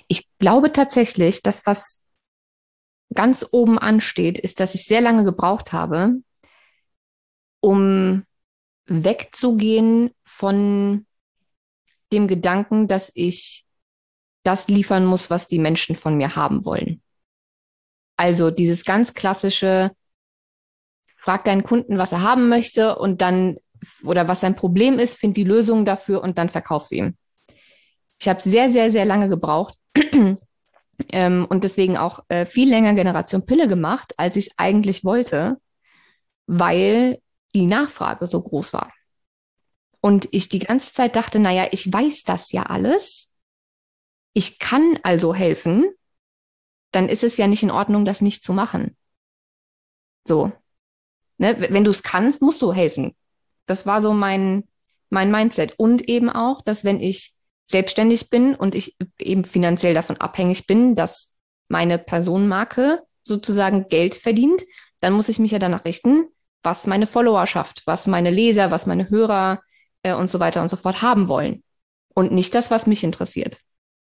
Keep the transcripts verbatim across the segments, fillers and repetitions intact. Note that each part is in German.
Ich glaube tatsächlich, dass was ganz oben ansteht, ist, dass ich sehr lange gebraucht habe, um wegzugehen von dem Gedanken, dass ich das liefern muss, was die Menschen von mir haben wollen. Also dieses ganz klassische, frag deinen Kunden, was er haben möchte und dann, oder was sein Problem ist, find die Lösung dafür und dann verkauf sie ihm. Ich habe sehr, sehr, sehr lange gebraucht ähm, und deswegen auch äh, viel länger Generation Pille gemacht, als ich es eigentlich wollte, weil die Nachfrage so groß war. Und ich die ganze Zeit dachte, naja, ich weiß das ja alles. Ich kann also helfen. Dann ist es ja nicht in Ordnung, das nicht zu machen. So. Ne? Wenn du es kannst, musst du helfen. Das war so mein, mein Mindset. Und eben auch, dass wenn ich selbstständig bin und ich eben finanziell davon abhängig bin, dass meine Personenmarke sozusagen Geld verdient, dann muss ich mich ja danach richten, was meine Followerschaft, was meine Leser, was meine Hörer äh, und so weiter und so fort haben wollen. Und nicht das, was mich interessiert.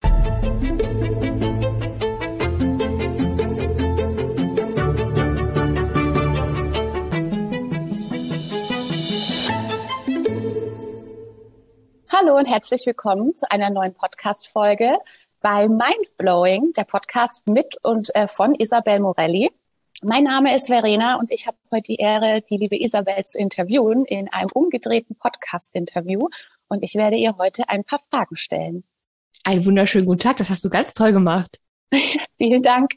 Hallo und herzlich willkommen zu einer neuen Podcast-Folge bei Mindblowing, der Podcast mit und äh, von Isabel Morelli. Mein Name ist Verena und ich habe heute die Ehre, die liebe Isabel zu interviewen in einem umgedrehten Podcast-Interview. Und ich werde ihr heute ein paar Fragen stellen. Einen wunderschönen guten Tag, das hast du ganz toll gemacht. Vielen Dank.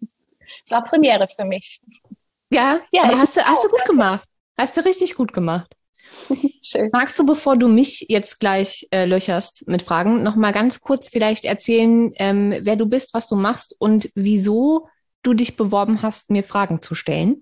Es war Premiere für mich. Ja, ja, aber hast du, hast du gut gemacht. Hast du richtig gut gemacht. Schön. Magst du, bevor du mich jetzt gleich äh, löcherst mit Fragen, noch mal ganz kurz vielleicht erzählen, ähm, wer du bist, was du machst und wieso du dich beworben hast, mir Fragen zu stellen?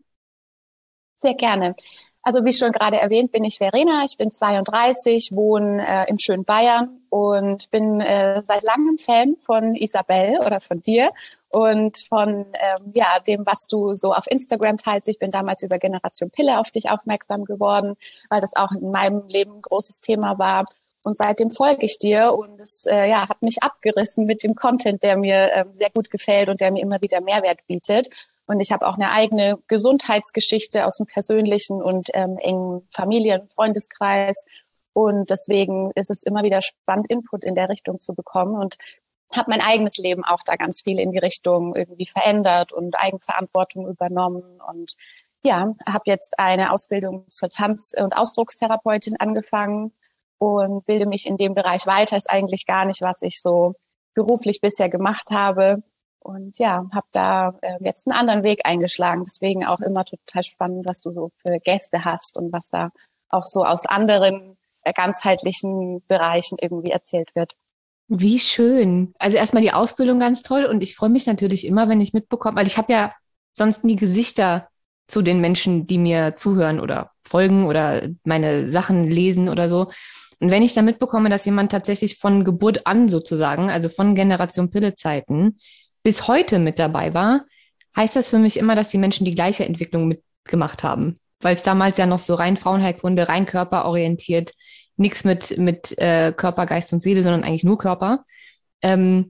Sehr gerne. Also wie schon gerade erwähnt, bin ich Verena, ich bin zweiunddreißig, wohne äh, im schönen Bayern und bin äh, seit langem Fan von Isabel oder von dir und von ähm, ja dem, was du so auf Instagram teilst. Ich bin damals über Generation Pille auf dich aufmerksam geworden, weil das auch in meinem Leben ein großes Thema war. Und seitdem folge ich dir und es äh, ja, hat mich abgerissen mit dem Content, der mir äh, sehr gut gefällt und der mir immer wieder Mehrwert bietet. Und ich habe auch eine eigene Gesundheitsgeschichte aus dem persönlichen und ähm, engen Familien- Freundeskreis. Und deswegen ist es immer wieder spannend, Input in der Richtung zu bekommen. Und habe mein eigenes Leben auch da ganz viel in die Richtung irgendwie verändert und Eigenverantwortung übernommen. Und ja, habe jetzt eine Ausbildung zur Tanz- und Ausdruckstherapeutin angefangen und bilde mich in dem Bereich weiter. Ist eigentlich gar nicht, was ich so beruflich bisher gemacht habe. Und ja, habe da äh, jetzt einen anderen Weg eingeschlagen. Deswegen auch immer total spannend, was du so für Gäste hast und was da auch so aus anderen äh, ganzheitlichen Bereichen irgendwie erzählt wird. Wie schön. Also erstmal die Ausbildung ganz toll und ich freue mich natürlich immer, wenn ich mitbekomme, weil ich habe ja sonst nie Gesichter zu den Menschen, die mir zuhören oder folgen oder meine Sachen lesen oder so. Und wenn ich dann mitbekomme, dass jemand tatsächlich von Geburt an sozusagen, also von Generation Pille-Zeiten, bis heute mit dabei war, heißt das für mich immer, dass die Menschen die gleiche Entwicklung mitgemacht haben. Weil es damals ja noch so rein Frauenheilkunde, rein körperorientiert, nichts mit, mit äh, Körper, Geist und Seele, sondern eigentlich nur Körper. Ähm,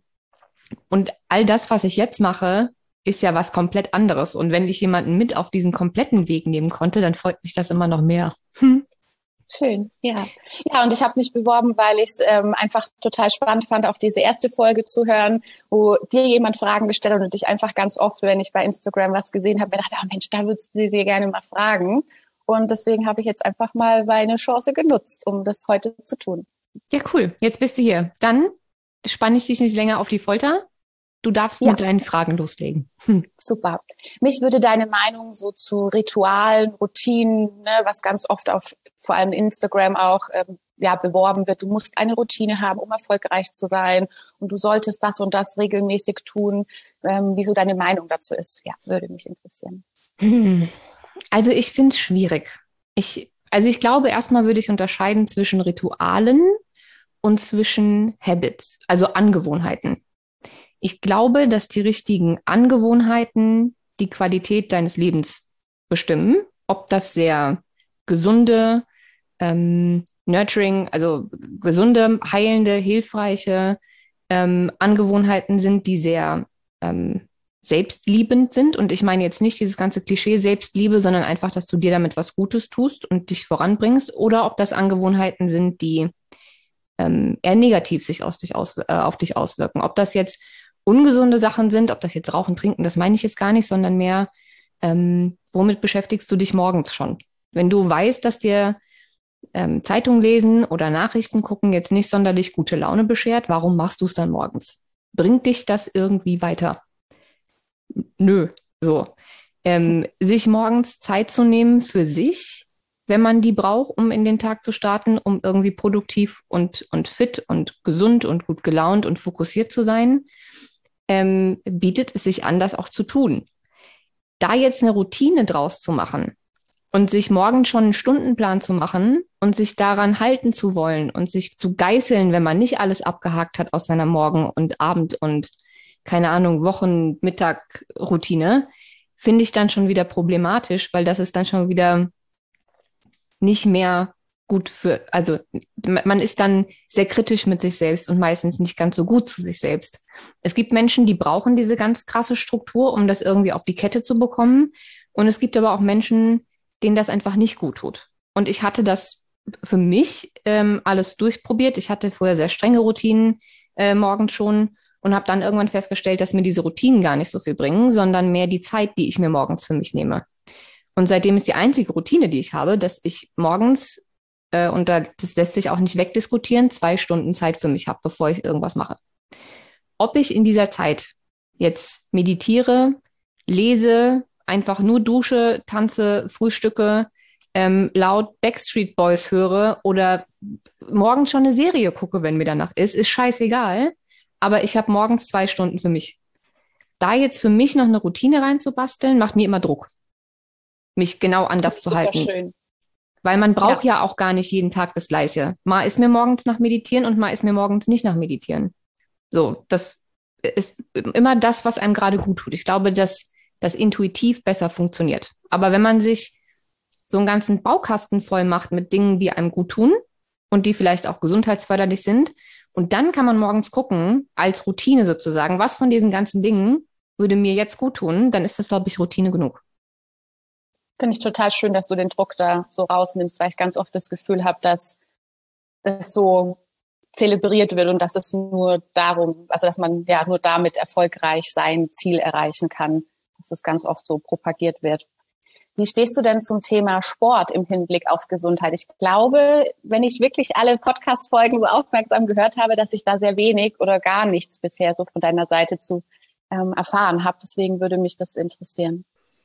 und all das, was ich jetzt mache, ist ja was komplett anderes. Und wenn ich jemanden mit auf diesen kompletten Weg nehmen konnte, dann freut mich das immer noch mehr. Hm. Schön, ja. Ja, und ich habe mich beworben, weil ich es ähm, einfach total spannend fand, auch diese erste Folge zu hören, wo dir jemand Fragen gestellt hat und ich einfach ganz oft, wenn ich bei Instagram was gesehen habe, mir dachte, oh Mensch, da würdest du sie gerne mal fragen. Und deswegen habe ich jetzt einfach mal meine Chance genutzt, um das heute zu tun. Ja, cool. Jetzt bist du hier. Dann spanne ich dich nicht länger auf die Folter. Du darfst Ja. mit deinen Fragen loslegen. Hm. Super. Mich würde deine Meinung so zu Ritualen, Routinen, ne, was ganz oft auf vor allem Instagram auch ähm, ja beworben wird. Du musst eine Routine haben, um erfolgreich zu sein und du solltest das und das regelmäßig tun. Ähm, wieso deine Meinung dazu ist, ja, würde mich interessieren. Hm. Also ich finde es schwierig. Ich, also ich glaube, erstmal würde ich unterscheiden zwischen Ritualen und zwischen Habits, also Angewohnheiten. Ich glaube, dass die richtigen Angewohnheiten die Qualität deines Lebens bestimmen. Ob das sehr gesunde, ähm, nurturing, also gesunde, heilende, hilfreiche, ähm, Angewohnheiten sind, die sehr ähm, selbstliebend sind. Und ich meine jetzt nicht dieses ganze Klischee Selbstliebe, sondern einfach, dass du dir damit was Gutes tust und dich voranbringst. Oder ob das Angewohnheiten sind, die ähm, eher negativ sich aus dich aus, äh, auf dich auswirken. Ob das jetzt ungesunde Sachen sind, ob das jetzt Rauchen, Trinken, das meine ich jetzt gar nicht, sondern mehr, ähm, womit beschäftigst du dich morgens schon? Wenn du weißt, dass dir ähm, Zeitung lesen oder Nachrichten gucken jetzt nicht sonderlich gute Laune beschert, warum machst du es dann morgens? Bringt dich das irgendwie weiter? Nö, so. Ähm, sich morgens Zeit zu nehmen für sich, wenn man die braucht, um in den Tag zu starten, um irgendwie produktiv und, und fit und gesund und gut gelaunt und fokussiert zu sein, ähm, bietet es sich an, das auch zu tun. Da jetzt eine Routine draus zu machen und sich morgens schon einen Stundenplan zu machen und sich daran halten zu wollen und sich zu geißeln, wenn man nicht alles abgehakt hat aus seiner Morgen- und Abend- und keine Ahnung, Wochen-, Mittag-Routine, finde ich dann schon wieder problematisch, weil das ist dann schon wieder nicht mehr gut für, also man ist dann sehr kritisch mit sich selbst und meistens nicht ganz so gut zu sich selbst. Es gibt Menschen, die brauchen diese ganz krasse Struktur, um das irgendwie auf die Kette zu bekommen. Und es gibt aber auch Menschen, denen das einfach nicht gut tut. Und ich hatte das für mich ähm, alles durchprobiert. Ich hatte vorher sehr strenge Routinen äh, morgens schon und habe dann irgendwann festgestellt, dass mir diese Routinen gar nicht so viel bringen, sondern mehr die Zeit, die ich mir morgens für mich nehme. Und seitdem ist die einzige Routine, die ich habe, dass ich morgens, äh, und da, das lässt sich auch nicht wegdiskutieren, zwei Stunden Zeit für mich habe, bevor ich irgendwas mache. Ob ich in dieser Zeit jetzt meditiere, lese, einfach nur dusche, tanze, frühstücke, ähm, laut Backstreet Boys höre oder morgens schon eine Serie gucke, wenn mir danach ist, ist scheißegal. Aber ich habe morgens zwei Stunden für mich. Da jetzt für mich noch eine Routine reinzubasteln, macht mir immer Druck, mich genau an Finde das ich zu super halten. schön. Weil man braucht Ja, ja auch gar nicht jeden Tag das Gleiche. Mal ist mir morgens nach Meditieren und mal ist mir morgens nicht nach Meditieren. So, das ist immer das, was einem gerade gut tut. Ich glaube, dass das intuitiv besser funktioniert. Aber wenn man sich so einen ganzen Baukasten voll macht mit Dingen, die einem gut tun und die vielleicht auch gesundheitsförderlich sind, und dann kann man morgens gucken, als Routine sozusagen, was von diesen ganzen Dingen würde mir jetzt gut tun, dann ist das, glaube ich, Routine genug. finde ich total schön, dass du den Druck da so rausnimmst, weil ich ganz oft das Gefühl habe, dass das so zelebriert wird und dass es nur darum, also dass man ja nur damit erfolgreich sein Ziel erreichen kann, dass es ganz oft so propagiert wird. Wie stehst du denn zum Thema Sport im Hinblick auf Gesundheit? Ich glaube, wenn ich wirklich alle Podcast-Folgen so aufmerksam gehört habe, dass ich da sehr wenig oder gar nichts bisher so von deiner Seite zu ähm, erfahren habe. Deswegen würde mich das interessieren.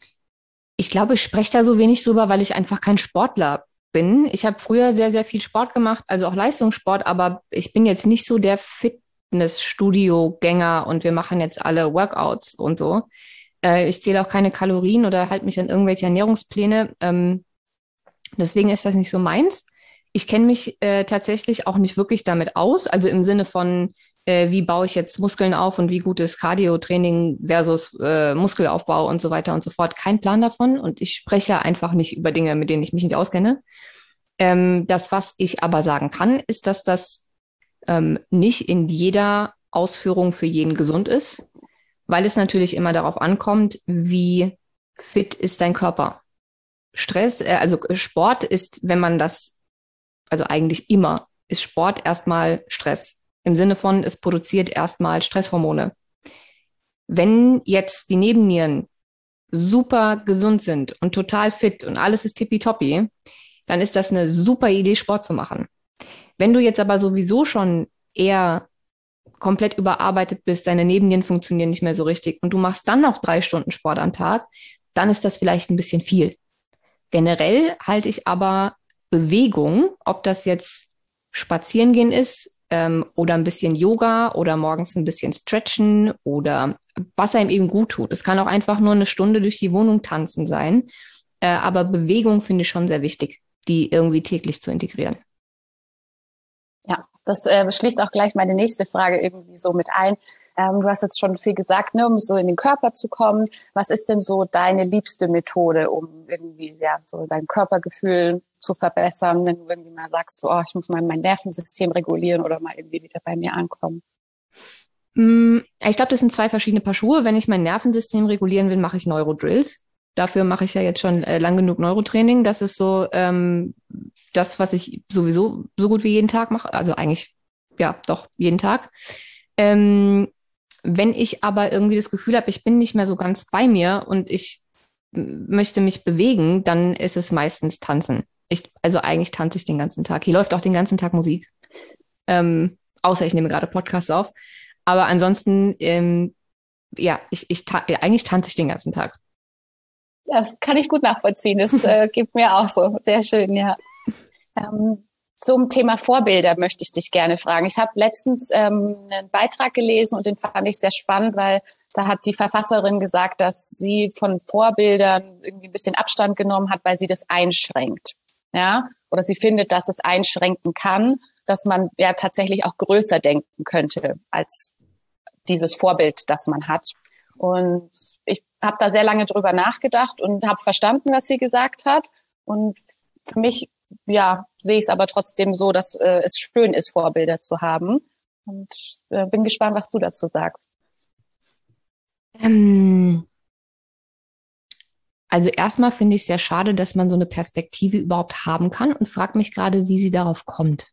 Ich glaube, ich spreche da so wenig drüber, weil ich einfach kein Sportler bin. Ich habe früher sehr, sehr viel Sport gemacht, also auch Leistungssport, aber ich bin jetzt nicht so der Fitnessstudio-Gänger und wir machen jetzt alle Workouts und so. Äh, ich zähle auch keine Kalorien oder halte mich an irgendwelche Ernährungspläne. Ähm, deswegen ist das nicht so meins. Ich kenne mich äh, tatsächlich auch nicht wirklich damit aus, also im Sinne von, äh, wie baue ich jetzt Muskeln auf und wie gut ist Cardio-Training versus äh, Muskelaufbau und so weiter und so fort. Kein Plan davon und ich spreche einfach nicht über Dinge, mit denen ich mich nicht auskenne. Ähm, das, was ich aber sagen kann, ist, dass das ähm, nicht in jeder Ausführung für jeden gesund ist, weil es natürlich immer darauf ankommt, wie fit ist dein Körper. Stress, äh, also Sport ist, wenn man das, also eigentlich immer, ist Sport erstmal Stress. Im Sinne von, es produziert erstmal Stresshormone. Wenn jetzt die Nebennieren super gesund sind und total fit und alles ist tippitoppi, dann ist das eine super Idee, Sport zu machen. Wenn du jetzt aber sowieso schon eher komplett überarbeitet bist, deine Nebennieren funktionieren nicht mehr so richtig und du machst dann noch drei Stunden Sport am Tag, dann ist das vielleicht ein bisschen viel. Generell halte ich aber Bewegung, ob das jetzt Spazierengehen ist ähm, oder ein bisschen Yoga oder morgens ein bisschen Stretchen oder was einem eben gut tut. Es kann auch einfach nur eine Stunde durch die Wohnung tanzen sein, äh, aber Bewegung finde ich schon sehr wichtig, die irgendwie täglich zu integrieren. Ja, das äh, schließt auch gleich meine nächste Frage irgendwie so mit ein. Ähm, du hast jetzt schon viel gesagt, ne, um so in den Körper zu kommen. Was ist denn so deine liebste Methode, um irgendwie ja so dein Körpergefühl zu verbessern, wenn du irgendwie mal sagst, so, oh, ich muss mal mein Nervensystem regulieren oder mal irgendwie wieder bei mir ankommen? Mm, Ich glaube, das sind zwei verschiedene Paar Schuhe. Wenn ich mein Nervensystem regulieren will, mache ich Neurodrills. Dafür mache ich ja jetzt schon äh, lang genug Neurotraining. Das ist so ähm, das, was ich sowieso so gut wie jeden Tag mache. Also eigentlich, ja, doch, jeden Tag. Ähm, Wenn ich aber irgendwie das Gefühl habe, ich bin nicht mehr so ganz bei mir und ich m- möchte mich bewegen, dann ist es meistens Tanzen. Ich, also eigentlich tanze ich den ganzen Tag. Hier läuft auch den ganzen Tag Musik. Ähm, Außer ich nehme gerade Podcasts auf. Aber ansonsten, ähm, ja, ich, ich ta ja, eigentlich tanze ich den ganzen Tag. Ja, das kann ich gut nachvollziehen. Das äh, gibt mir auch so. Sehr schön, ja. Ähm, zum Thema Vorbilder möchte ich dich gerne fragen. Ich habe letztens ähm, einen Beitrag gelesen und den fand ich sehr spannend, weil da hat die Verfasserin gesagt, dass sie von Vorbildern irgendwie ein bisschen Abstand genommen hat, weil sie das einschränkt. Ja, oder sie findet, dass es einschränken kann, dass man ja tatsächlich auch größer denken könnte als dieses Vorbild, das man hat. Und ich habe da sehr lange drüber nachgedacht und habe verstanden, was sie gesagt hat. Und für mich, ja, sehe ich es aber trotzdem so, dass äh, es schön ist, Vorbilder zu haben. Und äh, bin gespannt, was du dazu sagst. Ähm, also erstmal finde ich es sehr schade, dass man so eine Perspektive überhaupt haben kann und frage mich gerade, wie sie darauf kommt.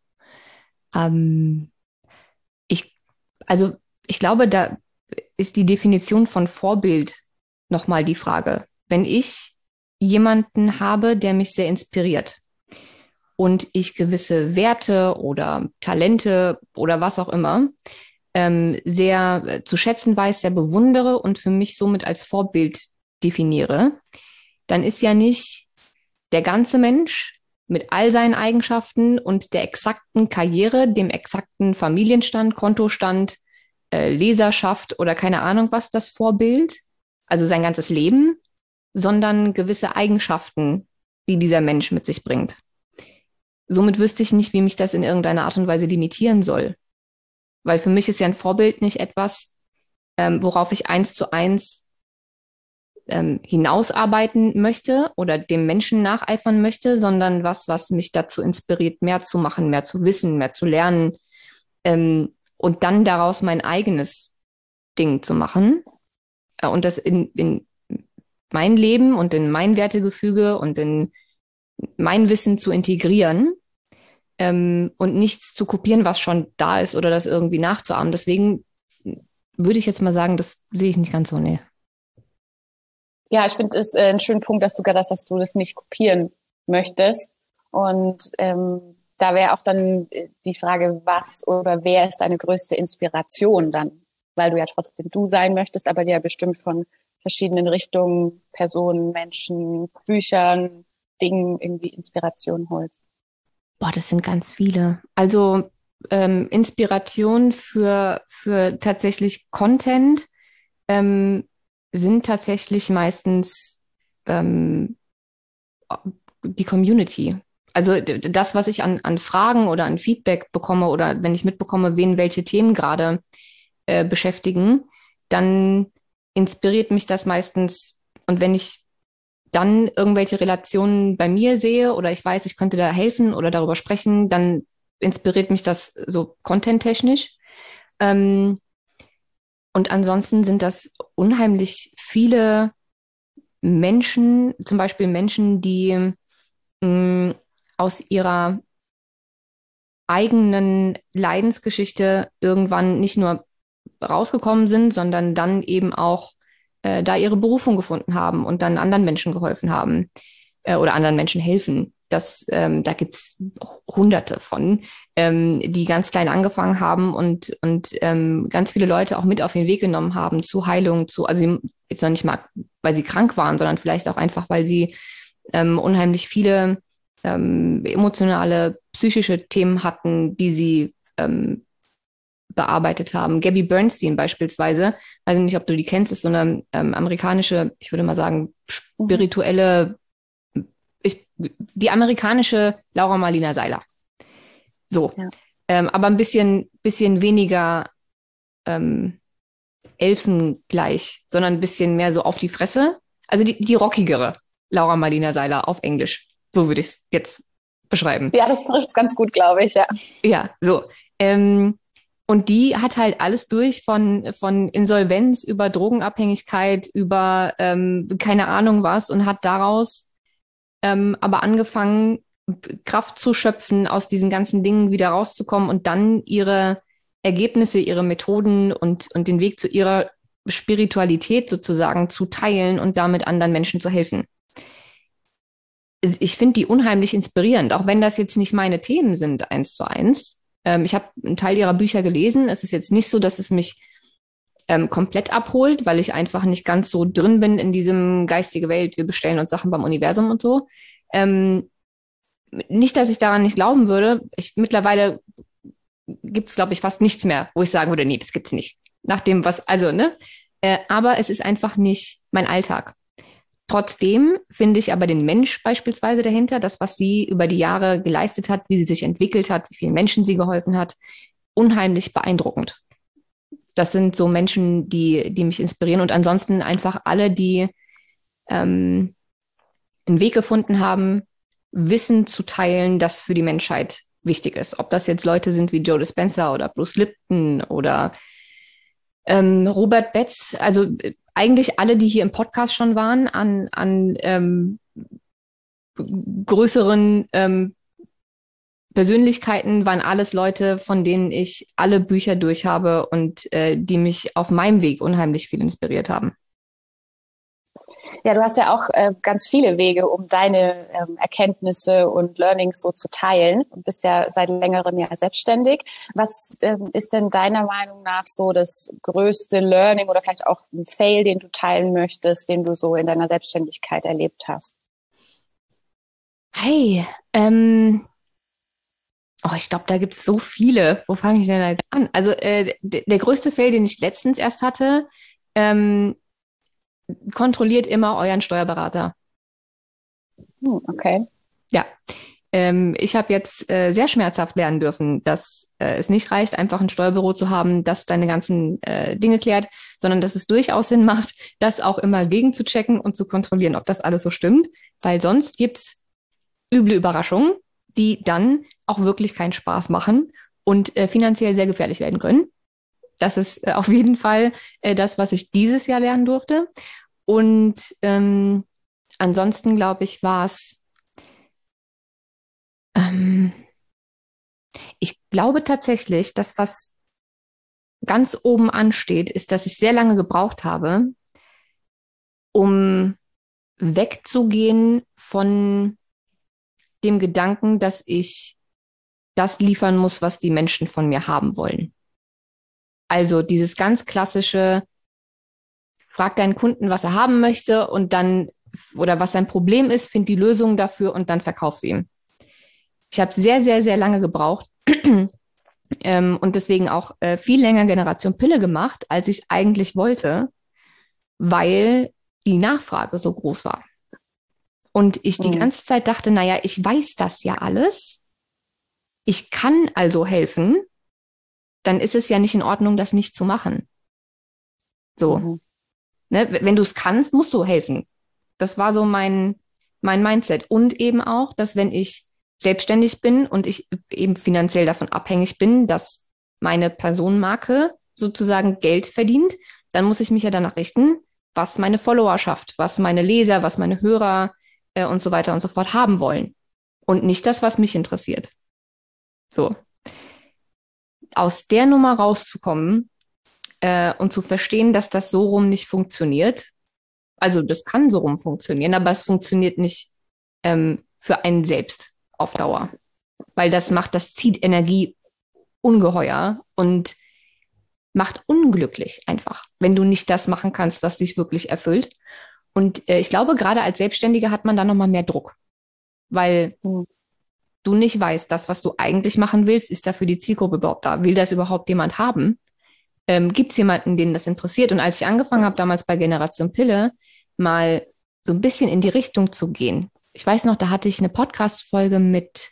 Ähm, ich, also ich glaube, da ist die Definition von Vorbild nochmal die Frage. Wenn ich jemanden habe, der mich sehr inspiriert und ich gewisse Werte oder Talente oder was auch immer ähm, sehr äh, zu schätzen weiß, sehr bewundere und für mich somit als Vorbild definiere, dann ist ja nicht der ganze Mensch mit all seinen Eigenschaften und der exakten Karriere, dem exakten Familienstand, Kontostand, äh, Leserschaft oder keine Ahnung was das Vorbild, also sein ganzes Leben, sondern gewisse Eigenschaften, die dieser Mensch mit sich bringt. Somit wüsste ich nicht, wie mich das in irgendeiner Art und Weise limitieren soll. Weil für mich ist ja ein Vorbild nicht etwas, ähm, worauf ich eins zu eins ähm, hinausarbeiten möchte oder dem Menschen nacheifern möchte, sondern was, was mich dazu inspiriert, mehr zu machen, mehr zu wissen, mehr zu lernen ähm, und dann daraus mein eigenes Ding zu machen äh, und das in, in mein Leben und in mein Wertegefüge und in mein Wissen zu integrieren ähm, und nichts zu kopieren, was schon da ist oder das irgendwie nachzuahmen. Deswegen würde ich jetzt mal sagen, das sehe ich nicht ganz so, nee. Ja, ich finde es äh, einen schönen Punkt, dass du gerade hast, dass du das nicht kopieren möchtest. Und ähm, da wäre auch dann äh, die Frage, was oder wer ist deine größte Inspiration dann? Weil du ja trotzdem du sein möchtest, aber dir ja bestimmt von verschiedenen Richtungen, Personen, Menschen, Büchern, Dingen irgendwie Inspiration holst. Boah, das sind ganz viele. Also ähm, Inspiration für, für tatsächlich Content ähm, sind tatsächlich meistens ähm, die Community. Also d- das, was ich an, an Fragen oder an Feedback bekomme oder wenn ich mitbekomme, wen welche Themen gerade äh, beschäftigen, dann inspiriert mich das meistens. Und wenn ich dann irgendwelche Relationen bei mir sehe oder ich weiß, ich könnte da helfen oder darüber sprechen, dann inspiriert mich das so content-technisch. Ähm, und ansonsten sind das unheimlich viele Menschen, zum Beispiel Menschen, die mh, aus ihrer eigenen Leidensgeschichte irgendwann nicht nur rausgekommen sind, sondern dann eben auch äh, da ihre Berufung gefunden haben und dann anderen Menschen geholfen haben äh, oder anderen Menschen helfen. Das, ähm, da gibt's Hunderte von, ähm, die ganz klein angefangen haben und, und ähm, ganz viele Leute auch mit auf den Weg genommen haben zu Heilung, zu, also jetzt noch nicht mal, weil sie krank waren, sondern vielleicht auch einfach, weil sie ähm, unheimlich viele ähm, emotionale, psychische Themen hatten, die sie ähm, bearbeitet haben. Gabby Bernstein beispielsweise, weiß nicht, ob du die kennst, ist so eine ähm, amerikanische, ich würde mal sagen, Mhm. spirituelle, ich, die amerikanische Laura Marlina Seiler. So. Ja. Ähm, aber ein bisschen, bisschen weniger ähm, elfengleich, sondern ein bisschen mehr so auf die Fresse. Also die, die rockigere Laura Marlina Seiler auf Englisch. So würde ich es jetzt beschreiben. Ja, das trifft es ganz gut, glaube ich, ja. Ja, so. Ähm, Und die hat halt alles durch von, von Insolvenz über Drogenabhängigkeit, über ähm, keine Ahnung was und hat daraus ähm, aber angefangen, Kraft zu schöpfen, aus diesen ganzen Dingen wieder rauszukommen und dann ihre Ergebnisse, ihre Methoden und, und den Weg zu ihrer Spiritualität sozusagen zu teilen und damit anderen Menschen zu helfen. Ich finde die unheimlich inspirierend, auch wenn das jetzt nicht meine Themen sind, eins zu eins. Ähm, ich habe einen Teil ihrer Bücher gelesen. Es ist jetzt nicht so, dass es mich ähm, komplett abholt, weil ich einfach nicht ganz so drin bin in diesem geistige Welt, wir bestellen uns Sachen beim Universum und so. Ähm, nicht, dass ich daran nicht glauben würde. Ich, mittlerweile gibt es, glaube ich, fast nichts mehr, wo ich sagen würde, nee, das gibt's nicht. Nach dem, was, also, ne? Äh, aber es ist einfach nicht mein Alltag. Trotzdem finde ich aber den Mensch beispielsweise dahinter, das, was sie über die Jahre geleistet hat, wie sie sich entwickelt hat, wie vielen Menschen sie geholfen hat, unheimlich beeindruckend. Das sind so Menschen, die, die mich inspirieren und ansonsten einfach alle, die ähm, einen Weg gefunden haben, Wissen zu teilen, das für die Menschheit wichtig ist. Ob das jetzt Leute sind wie Joe Dispenza oder Bruce Lipton oder ähm, Robert Betz, also äh, eigentlich alle, die hier im Podcast schon waren, an, an ähm, größeren ähm, Persönlichkeiten, waren alles Leute, von denen ich alle Bücher durch habe und äh, die mich auf meinem Weg unheimlich viel inspiriert haben. Ja, du hast ja auch äh, ganz viele Wege, um deine ähm, Erkenntnisse und Learnings so zu teilen und bist ja seit längerem ja selbstständig. Was ähm, ist denn deiner Meinung nach so das größte Learning oder vielleicht auch ein Fail, den du teilen möchtest, den du so in deiner Selbstständigkeit erlebt hast? Hey, ähm, oh, ich glaube, da gibt es so viele. Wo fange ich denn da jetzt an? Also äh, d- der größte Fail, den ich letztens erst hatte, ähm, kontrolliert immer euren Steuerberater. Hm, okay. Ja, ähm, ich habe jetzt äh, sehr schmerzhaft lernen dürfen, dass äh, es nicht reicht, einfach ein Steuerbüro zu haben, das deine ganzen äh, Dinge klärt, sondern dass es durchaus Sinn macht, das auch immer gegen zu checken und zu kontrollieren, ob das alles so stimmt, weil sonst gibt's üble Überraschungen, die dann auch wirklich keinen Spaß machen und äh, finanziell sehr gefährlich werden können. Das ist äh, auf jeden Fall äh, das, was ich dieses Jahr lernen durfte. Und ähm, ansonsten, glaube ich, war es, ähm, ich glaube tatsächlich, das, was ganz oben ansteht, ist, dass ich sehr lange gebraucht habe, um wegzugehen von dem Gedanken, dass ich das liefern muss, was die Menschen von mir haben wollen. Also dieses ganz klassische, frag deinen Kunden, was er haben möchte und dann, oder was sein Problem ist, find die Lösung dafür und dann verkauf sie ihm. Ich habe sehr, sehr, sehr lange gebraucht ähm, und deswegen auch äh, viel länger Generation Pille gemacht, als ich es eigentlich wollte, weil die Nachfrage so groß war. Und ich die Mhm. ganze Zeit dachte, naja, ich weiß das ja alles. Ich kann also helfen. Dann ist es ja nicht in Ordnung, das nicht zu machen. So. Mhm. Ne? Wenn du es kannst, musst du helfen. Das war so mein, mein Mindset. Und eben auch, dass wenn ich selbstständig bin und ich eben finanziell davon abhängig bin, dass meine Personenmarke sozusagen Geld verdient, dann muss ich mich ja danach richten, was meine Followerschaft, was meine Leser, was meine Hörer äh, und so weiter und so fort haben wollen. Und nicht das, was mich interessiert. So. Aus der Nummer rauszukommen äh, und zu verstehen, dass das so rum nicht funktioniert. Also das kann so rum funktionieren, aber es funktioniert nicht ähm, für einen selbst auf Dauer. Weil das macht, das zieht Energie ungeheuer und macht unglücklich einfach, wenn du nicht das machen kannst, was dich wirklich erfüllt. Und äh, ich glaube, gerade als Selbstständiger hat man da nochmal mehr Druck, weil Mhm. du nicht weißt, das, was du eigentlich machen willst, ist da für die Zielgruppe überhaupt da? Will das überhaupt jemand haben? Ähm, Gibt es jemanden, den das interessiert? Und als ich angefangen habe, damals bei Generation Pille, mal so ein bisschen in die Richtung zu gehen. Ich weiß noch, da hatte ich eine Podcast-Folge mit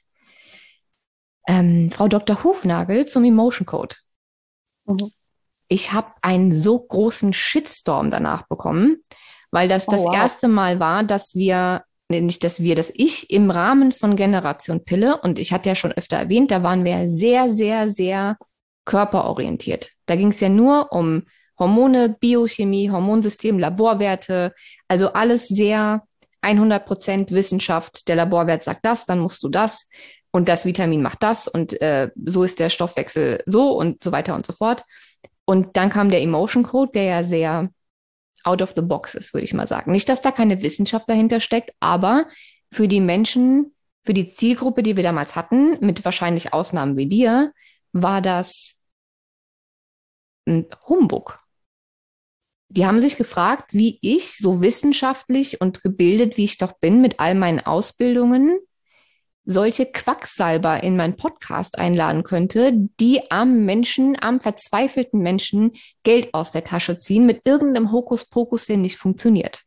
ähm, Frau Doktor Hufnagel zum Emotion Code. Mhm. Ich habe einen so großen Shitstorm danach bekommen, weil das Oh, das wow. erste Mal war, dass wir, nee, nicht dass wir, dass ich im Rahmen von Generation Pille, und ich hatte ja schon öfter erwähnt, da waren wir sehr, sehr, sehr körperorientiert. Da ging es ja nur um Hormone, Biochemie, Hormonsystem, Laborwerte, also alles sehr hundert Prozent Wissenschaft. Der Laborwert sagt das, dann musst du das und das Vitamin macht das und äh, so ist der Stoffwechsel so und so weiter und so fort. Und dann kam der Emotion Code, der ja sehr out of the box ist, würde ich mal sagen. Nicht, dass da keine Wissenschaft dahinter steckt, aber für die Menschen, für die Zielgruppe, die wir damals hatten, mit wahrscheinlich Ausnahmen wie dir, war das ein Humbug. Die haben sich gefragt, wie ich, so wissenschaftlich und gebildet, wie ich doch bin, mit all meinen Ausbildungen, solche Quacksalber in meinen Podcast einladen könnte, die am Menschen, am verzweifelten Menschen Geld aus der Tasche ziehen mit irgendeinem Hokuspokus, der nicht funktioniert.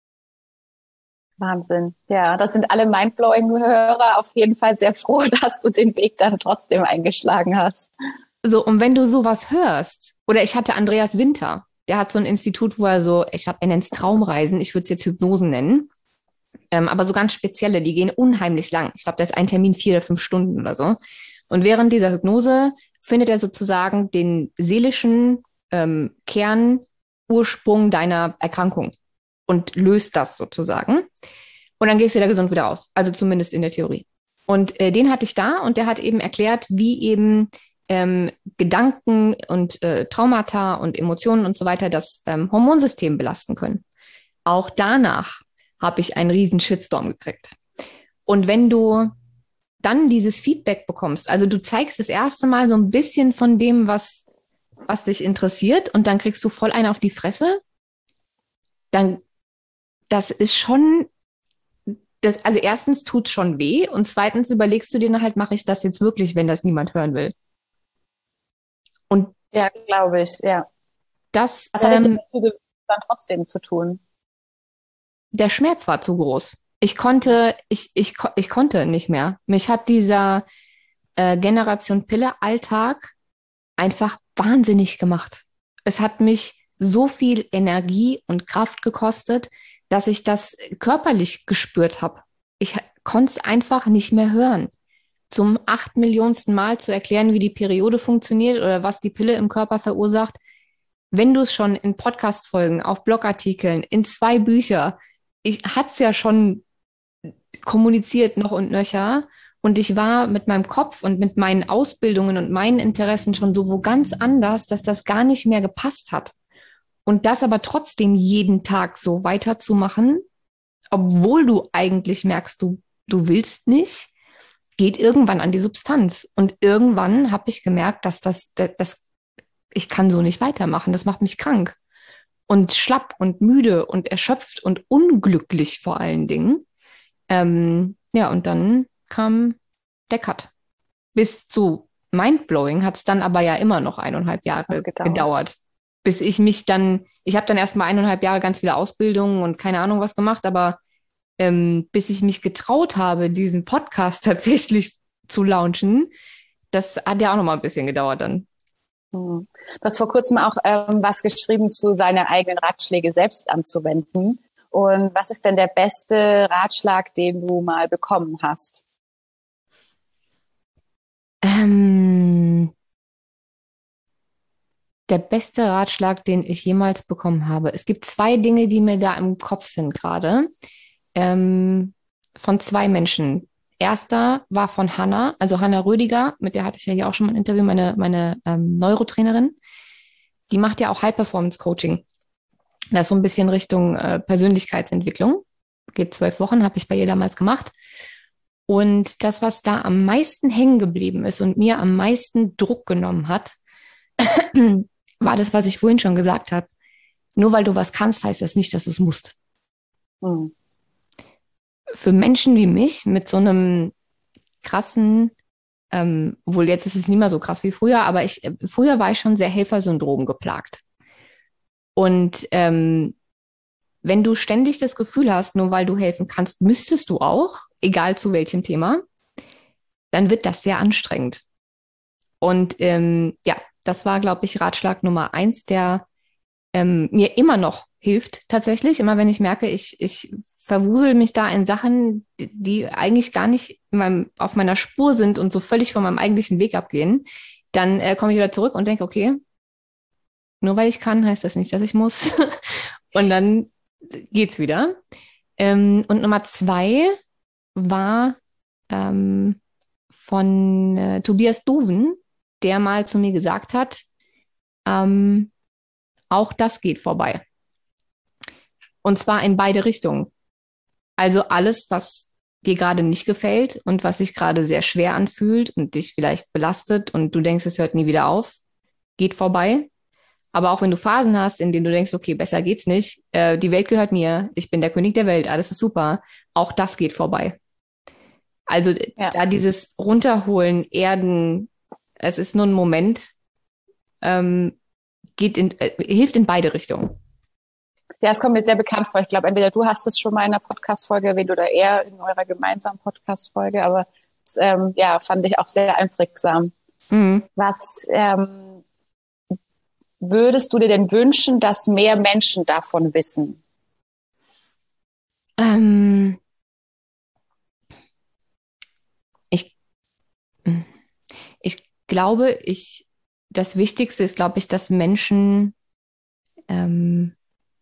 Wahnsinn. Ja, das sind alle Mindblowing-Hörer auf jeden Fall sehr froh, dass du den Weg dann trotzdem eingeschlagen hast. So, und wenn du sowas hörst, oder ich hatte Andreas Winter, der hat so ein Institut, wo er so, ich glaube, er nennt es Traumreisen, ich würde es jetzt Hypnosen nennen, ähm, aber so ganz spezielle, die gehen unheimlich lang. Ich glaube, da ist ein Termin vier oder fünf Stunden oder so. Und während dieser Hypnose findet er sozusagen den seelischen ähm, Kern, Ursprung deiner Erkrankung und löst das sozusagen. Und dann gehst du da gesund wieder raus, also zumindest in der Theorie. Und äh, den hatte ich da und der hat eben erklärt, wie eben Ähm, Gedanken und äh, Traumata und Emotionen und so weiter das ähm, Hormonsystem belasten können. Auch danach habe ich einen riesen Shitstorm gekriegt. Und wenn du dann dieses Feedback bekommst, also du zeigst das erste Mal so ein bisschen von dem, was, was dich interessiert und dann kriegst du voll einen auf die Fresse, dann das ist schon, das, also erstens tut es schon weh und zweitens überlegst du dir dann halt, mache ich das jetzt wirklich, wenn das niemand hören will. Und ja, glaube ich, ja. Das, Was hat dich ähm, dazu bewegt, dann trotzdem zu tun? der Schmerz war zu groß. Ich konnte, ich, ich, ich konnte nicht mehr. Mich hat dieser äh, Generation Pille-Alltag einfach wahnsinnig gemacht. Es hat mich so viel Energie und Kraft gekostet, dass ich das körperlich gespürt habe. Ich konnte es einfach nicht mehr hören. Zum acht Millionensten Mal zu erklären, wie die Periode funktioniert oder was die Pille im Körper verursacht. Wenn du es schon in Podcast-Folgen, auf Blogartikeln, in zwei Bücher, ich hatte es ja schon kommuniziert noch und nöcher und ich war mit meinem Kopf und mit meinen Ausbildungen und meinen Interessen schon so wo ganz anders, dass das gar nicht mehr gepasst hat. Und das aber trotzdem jeden Tag so weiterzumachen, obwohl du eigentlich merkst, du, du willst nicht, geht irgendwann an die Substanz. Und irgendwann habe ich gemerkt, dass das, das, das, ich kann so nicht weitermachen. Das macht mich krank und schlapp und müde und erschöpft und unglücklich vor allen Dingen. Ähm, ja, und dann kam der Cut. Bis zu Mindblowing hat es dann aber ja immer noch eineinhalb Jahre Gedauert. gedauert, bis ich mich dann, ich habe dann erst mal eineinhalb Jahre ganz viele Ausbildungen und keine Ahnung was gemacht, aber ähm, bis ich mich getraut habe, diesen Podcast tatsächlich zu launchen, das hat ja auch noch mal ein bisschen gedauert dann. Du hast vor kurzem auch ähm, was geschrieben zu seine eigenen Ratschläge selbst anzuwenden. Und was ist denn der beste Ratschlag, den du mal bekommen hast? Ähm, der beste Ratschlag, den ich jemals bekommen habe. Es gibt zwei Dinge, die mir da im Kopf sind gerade. Ähm, von zwei Menschen. Erster war von Hanna, also Hanna Rödiger, mit der hatte ich ja hier auch schon mal ein Interview, meine, meine ähm, Neurotrainerin. Die macht ja auch High-Performance-Coaching. Das ist so ein bisschen Richtung äh, Persönlichkeitsentwicklung. Geht zwölf Wochen, habe ich bei ihr damals gemacht. Und das, was da am meisten hängen geblieben ist und mir am meisten Druck genommen hat, war das, was ich vorhin schon gesagt habe. Nur weil du was kannst, heißt das nicht, dass du es musst. Hm. Für Menschen wie mich mit so einem krassen, ähm, wohl jetzt ist es nicht mehr so krass wie früher, aber ich, äh, früher war ich schon sehr Helfersyndrom geplagt. Und ähm, wenn du ständig das Gefühl hast, nur weil du helfen kannst, müsstest du auch, egal zu welchem Thema, dann wird das sehr anstrengend. Und ähm, ja, das war, glaube ich, Ratschlag Nummer eins, der ähm, mir immer noch hilft, tatsächlich. Immer wenn ich merke, ich, ich verwusel mich da in Sachen, die, die eigentlich gar nicht in meinem, auf meiner Spur sind und so völlig von meinem eigentlichen Weg abgehen, dann äh, komme ich wieder zurück und denke, okay, nur weil ich kann, heißt das nicht, dass ich muss. Und dann geht's wieder. Ähm, und Nummer zwei war ähm, von äh, Tobias Duven, der mal zu mir gesagt hat, ähm, auch das geht vorbei. Und zwar in beide Richtungen. Also alles, was dir gerade nicht gefällt und was sich gerade sehr schwer anfühlt und dich vielleicht belastet und du denkst, es hört nie wieder auf, geht vorbei. Aber auch wenn du Phasen hast, in denen du denkst, okay, besser geht's nicht, äh, die Welt gehört mir, ich bin der König der Welt, alles ist super, auch das geht vorbei. Also Ja. da dieses Runterholen, Erden, es ist nur ein Moment, ähm, geht in, äh, hilft in beide Richtungen. Ja, es kommt mir sehr bekannt vor. Ich glaube, entweder du hast es schon mal in einer Podcast-Folge erwähnt oder er in eurer gemeinsamen Podcast-Folge, aber das, ähm, ja, fand ich auch sehr einprägsam. Mhm. Was ähm, würdest du dir denn wünschen, dass mehr Menschen davon wissen? Ähm, ich, ich glaube, ich, das Wichtigste ist, glaube ich, dass Menschen ähm,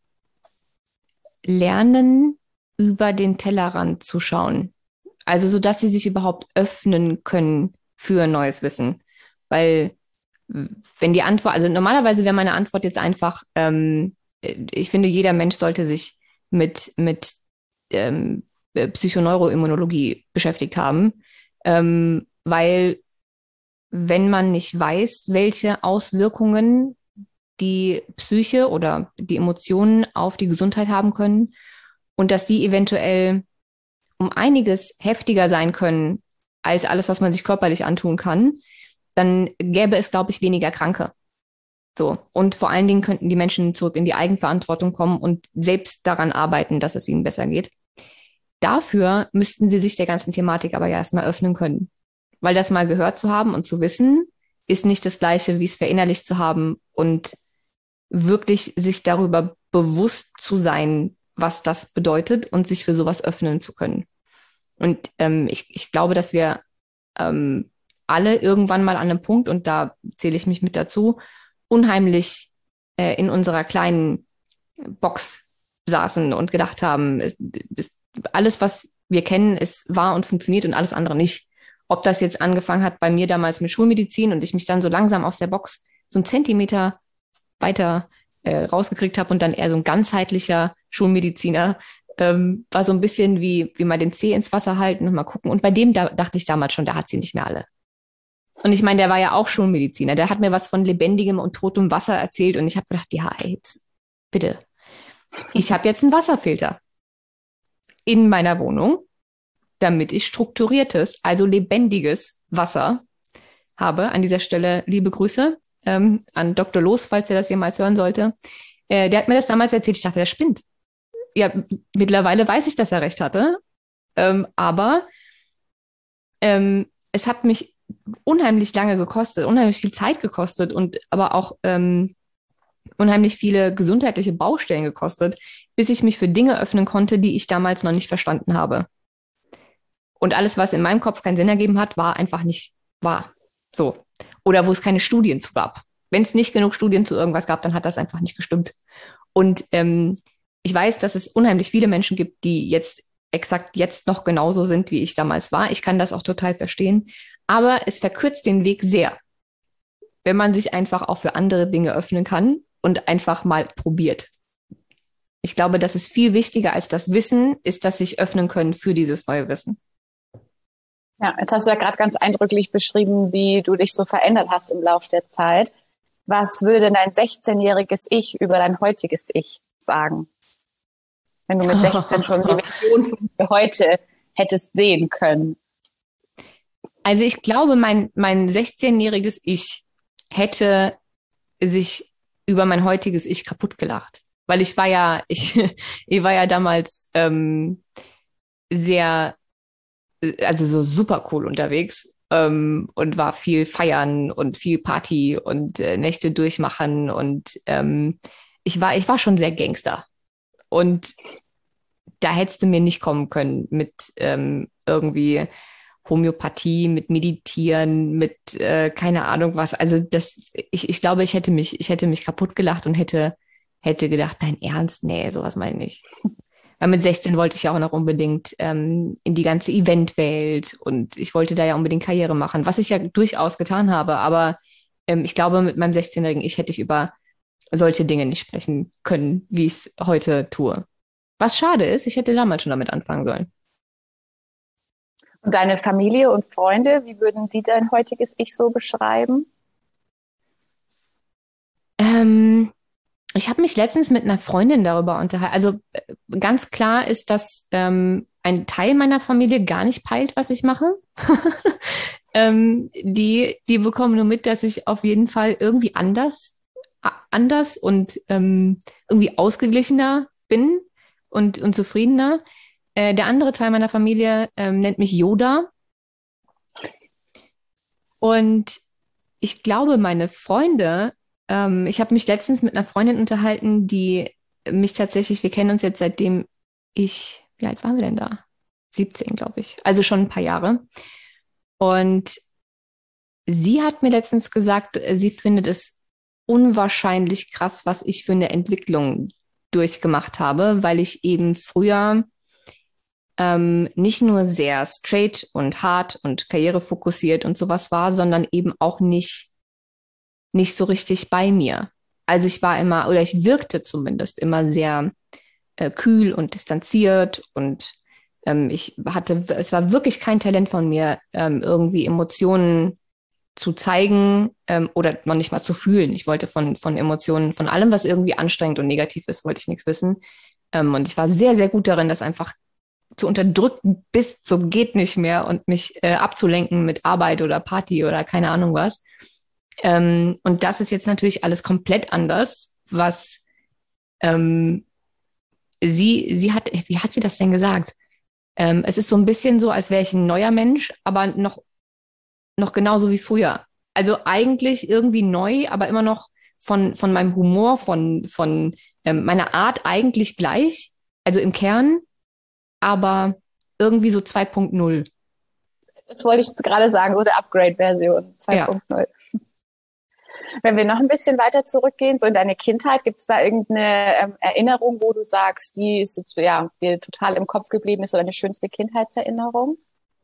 lernen, über den Tellerrand zu schauen. Also, so dass sie sich überhaupt öffnen können für neues Wissen. Weil, wenn die Antwort, also normalerweise wäre meine Antwort jetzt einfach, ähm, ich finde, jeder Mensch sollte sich mit, mit ähm, Psychoneuroimmunologie beschäftigt haben, ähm, weil wenn man nicht weiß, welche Auswirkungen die Psyche oder die Emotionen auf die Gesundheit haben können und dass die eventuell um einiges heftiger sein können als alles, was man sich körperlich antun kann, dann gäbe es, glaube ich, weniger Kranke. So. Und vor allen Dingen könnten die Menschen zurück in die Eigenverantwortung kommen und selbst daran arbeiten, dass es ihnen besser geht. Dafür müssten sie sich der ganzen Thematik aber ja erstmal öffnen können. Weil das mal gehört zu haben und zu wissen, ist nicht das Gleiche, wie es verinnerlicht zu haben und wirklich sich darüber bewusst zu sein, was das bedeutet und sich für sowas öffnen zu können. Und ähm, ich, ich glaube, dass wir ähm, alle irgendwann mal an einem Punkt, und da zähle ich mich mit dazu, unheimlich äh, in unserer kleinen Box saßen und gedacht haben, es, es, alles, was wir kennen, ist wahr und funktioniert und alles andere nicht. Ob das jetzt angefangen hat bei mir damals mit Schulmedizin und ich mich dann so langsam aus der Box so einen Zentimeter weiter äh, rausgekriegt habe und dann eher so ein ganzheitlicher Schulmediziner, ähm, war so ein bisschen wie, wie mal den Zeh ins Wasser halten und mal gucken. Und bei dem da dachte ich damals schon, der hat sie nicht mehr alle. Und ich meine, der war ja auch Schulmediziner. Der hat mir was von lebendigem und totem Wasser erzählt und ich habe gedacht, ja, jetzt bitte. Ich habe jetzt einen Wasserfilter in meiner Wohnung, damit ich strukturiertes, also lebendiges Wasser habe. An dieser Stelle liebe Grüße ähm, an Doktor Loos, falls er das jemals hören sollte. Äh, der hat mir das damals erzählt. Ich dachte, der spinnt. Ja, mittlerweile weiß ich, dass er recht hatte. Ähm, aber ähm, es hat mich unheimlich lange gekostet, unheimlich viel Zeit gekostet und aber auch ähm, unheimlich viele gesundheitliche Baustellen gekostet, bis ich mich für Dinge öffnen konnte, die ich damals noch nicht verstanden habe. Und alles, was in meinem Kopf keinen Sinn ergeben hat, war einfach nicht wahr. So. Oder wo es keine Studien zu gab. Wenn es nicht genug Studien zu irgendwas gab, dann hat das einfach nicht gestimmt. Und ähm, ich weiß, dass es unheimlich viele Menschen gibt, die jetzt exakt jetzt noch genauso sind, wie ich damals war. Ich kann das auch total verstehen. Aber es verkürzt den Weg sehr, wenn man sich einfach auch für andere Dinge öffnen kann und einfach mal probiert. Ich glaube, das ist viel wichtiger als das Wissen, ist das sich öffnen können für dieses neue Wissen. Ja, jetzt hast du ja gerade ganz eindrücklich beschrieben, wie du dich so verändert hast im Laufe der Zeit. Was würde denn dein sechzehnjähriges Ich über dein heutiges Ich sagen? Wenn du mit sechzehn schon die Version von heute hättest sehen können. Also ich glaube, mein, mein sechzehnjähriges Ich hätte sich über mein heutiges Ich kaputt gelacht. Weil ich war ja, ich, ich war ja damals ähm, sehr, also so super cool unterwegs ähm, und war viel feiern und viel Party und äh, Nächte durchmachen und ähm, ich war, ich war schon sehr Gangster. Und da hättest du mir nicht kommen können mit ähm, irgendwie Homöopathie, mit Meditieren, mit äh, keine Ahnung was. Also das, ich, ich glaube, ich hätte mich, ich hätte mich kaputt gelacht und hätte, hätte gedacht, dein Ernst? Nee, sowas meine ich nicht. Weil mit sechzehn wollte ich ja auch noch unbedingt ähm, in die ganze Eventwelt und ich wollte da ja unbedingt Karriere machen, was ich ja durchaus getan habe. Aber ähm, ich glaube, mit meinem sechzehnjährigen Ich hätte ich über solche Dinge nicht sprechen können, wie ich es heute tue. Was schade ist, ich hätte damals schon damit anfangen sollen. Und deine Familie und Freunde, wie würden die dein heutiges Ich so beschreiben? Ähm, Ich habe mich letztens mit einer Freundin darüber unterhalten. Also äh, ganz klar ist, dass ähm, ein Teil meiner Familie gar nicht peilt, was ich mache. ähm, die, die bekommen nur mit, dass ich auf jeden Fall irgendwie anders, a- anders und ähm, irgendwie ausgeglichener bin und, und zufriedener. Äh, der andere Teil meiner Familie ähm, nennt mich Yoda. Und ich glaube, meine Freunde, ähm, ich habe mich letztens mit einer Freundin unterhalten, die mich tatsächlich, wir kennen uns jetzt seitdem ich, wie alt waren wir denn da? siebzehn, glaube ich. Also schon ein paar Jahre. Und sie hat mir letztens gesagt, äh, sie findet es unwahrscheinlich krass, was ich für eine Entwicklung durchgemacht habe, weil ich eben früher ähm, nicht nur sehr straight und hart und karrierefokussiert und sowas war, sondern eben auch nicht nicht so richtig bei mir. Also ich war immer, oder ich wirkte zumindest immer sehr äh, kühl und distanziert und ähm, ich hatte, es war wirklich kein Talent von mir, ähm, irgendwie Emotionen zu zeigen ähm, oder noch nicht mal zu fühlen. Ich wollte von, von Emotionen, von allem, was irgendwie anstrengend und negativ ist, wollte ich nichts wissen. Ähm, und ich war sehr, sehr gut darin, das einfach zu unterdrücken bis zum geht nicht mehr und mich äh, abzulenken mit Arbeit oder Party oder keine Ahnung was. Ähm, und das ist jetzt natürlich alles komplett anders, was ähm, sie, sie hat, wie hat sie das denn gesagt? Ähm, es ist so ein bisschen so, als wäre ich ein neuer Mensch, aber noch, noch genauso wie früher. Also eigentlich irgendwie neu, aber immer noch von, von meinem Humor, von, von ähm, meiner Art eigentlich gleich, also im Kern, aber irgendwie so zwei Punkt null. Das wollte ich jetzt gerade sagen, so eine Upgrade-Version Ja. zwei Punkt null. Wenn wir noch ein bisschen weiter zurückgehen, so in deine Kindheit, gibt es da irgendeine ähm, Erinnerung, wo du sagst, die ist so, ja, dir total im Kopf geblieben ist oder deine schönste Kindheitserinnerung?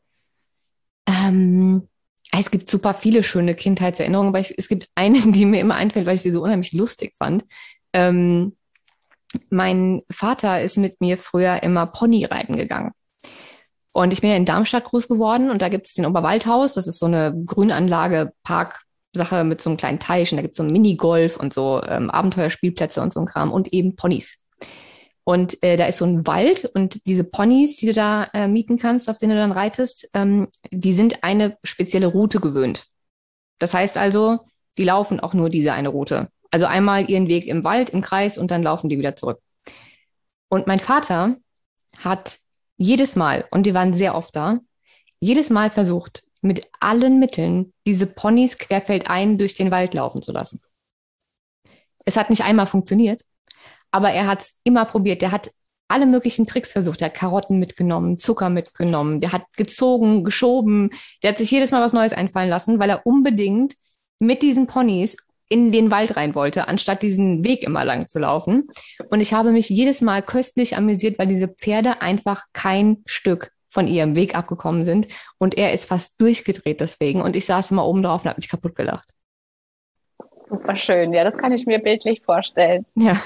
Ähm, Es gibt super viele schöne Kindheitserinnerungen, aber ich, es gibt eine, die mir immer einfällt, weil ich sie so unheimlich lustig fand. Ähm, Mein Vater ist mit mir früher immer Ponyreiten gegangen. Und ich bin ja in Darmstadt groß geworden und da gibt es den Oberwaldhaus. Das ist so eine Grünanlage, Parksache mit so einem kleinen Teich und da gibt es so einen Minigolf und so ähm, Abenteuerspielplätze und so ein Kram und eben Ponys. Und äh, da ist so ein Wald und diese Ponys, die du da äh, mieten kannst, auf denen du dann reitest, ähm, die sind eine spezielle Route gewöhnt. Das heißt also, die laufen auch nur diese eine Route. Also einmal ihren Weg im Wald, im Kreis und dann laufen die wieder zurück. Und mein Vater hat jedes Mal, und die waren sehr oft da, jedes Mal versucht, mit allen Mitteln diese Ponys querfeldein durch den Wald laufen zu lassen. Es hat nicht einmal funktioniert, aber er hat es immer probiert. Der hat alle möglichen Tricks versucht. Der hat Karotten mitgenommen, Zucker mitgenommen, der hat gezogen, geschoben. Der hat sich jedes Mal was Neues einfallen lassen, weil er unbedingt mit diesen Ponys in den Wald rein wollte, anstatt diesen Weg immer lang zu laufen. Und ich habe mich jedes Mal köstlich amüsiert, weil diese Pferde einfach kein Stück von ihrem Weg abgekommen sind. Und er ist fast durchgedreht deswegen. Und ich saß immer oben drauf und habe mich kaputt gelacht. Super schön, ja, das kann ich mir bildlich vorstellen. Ja.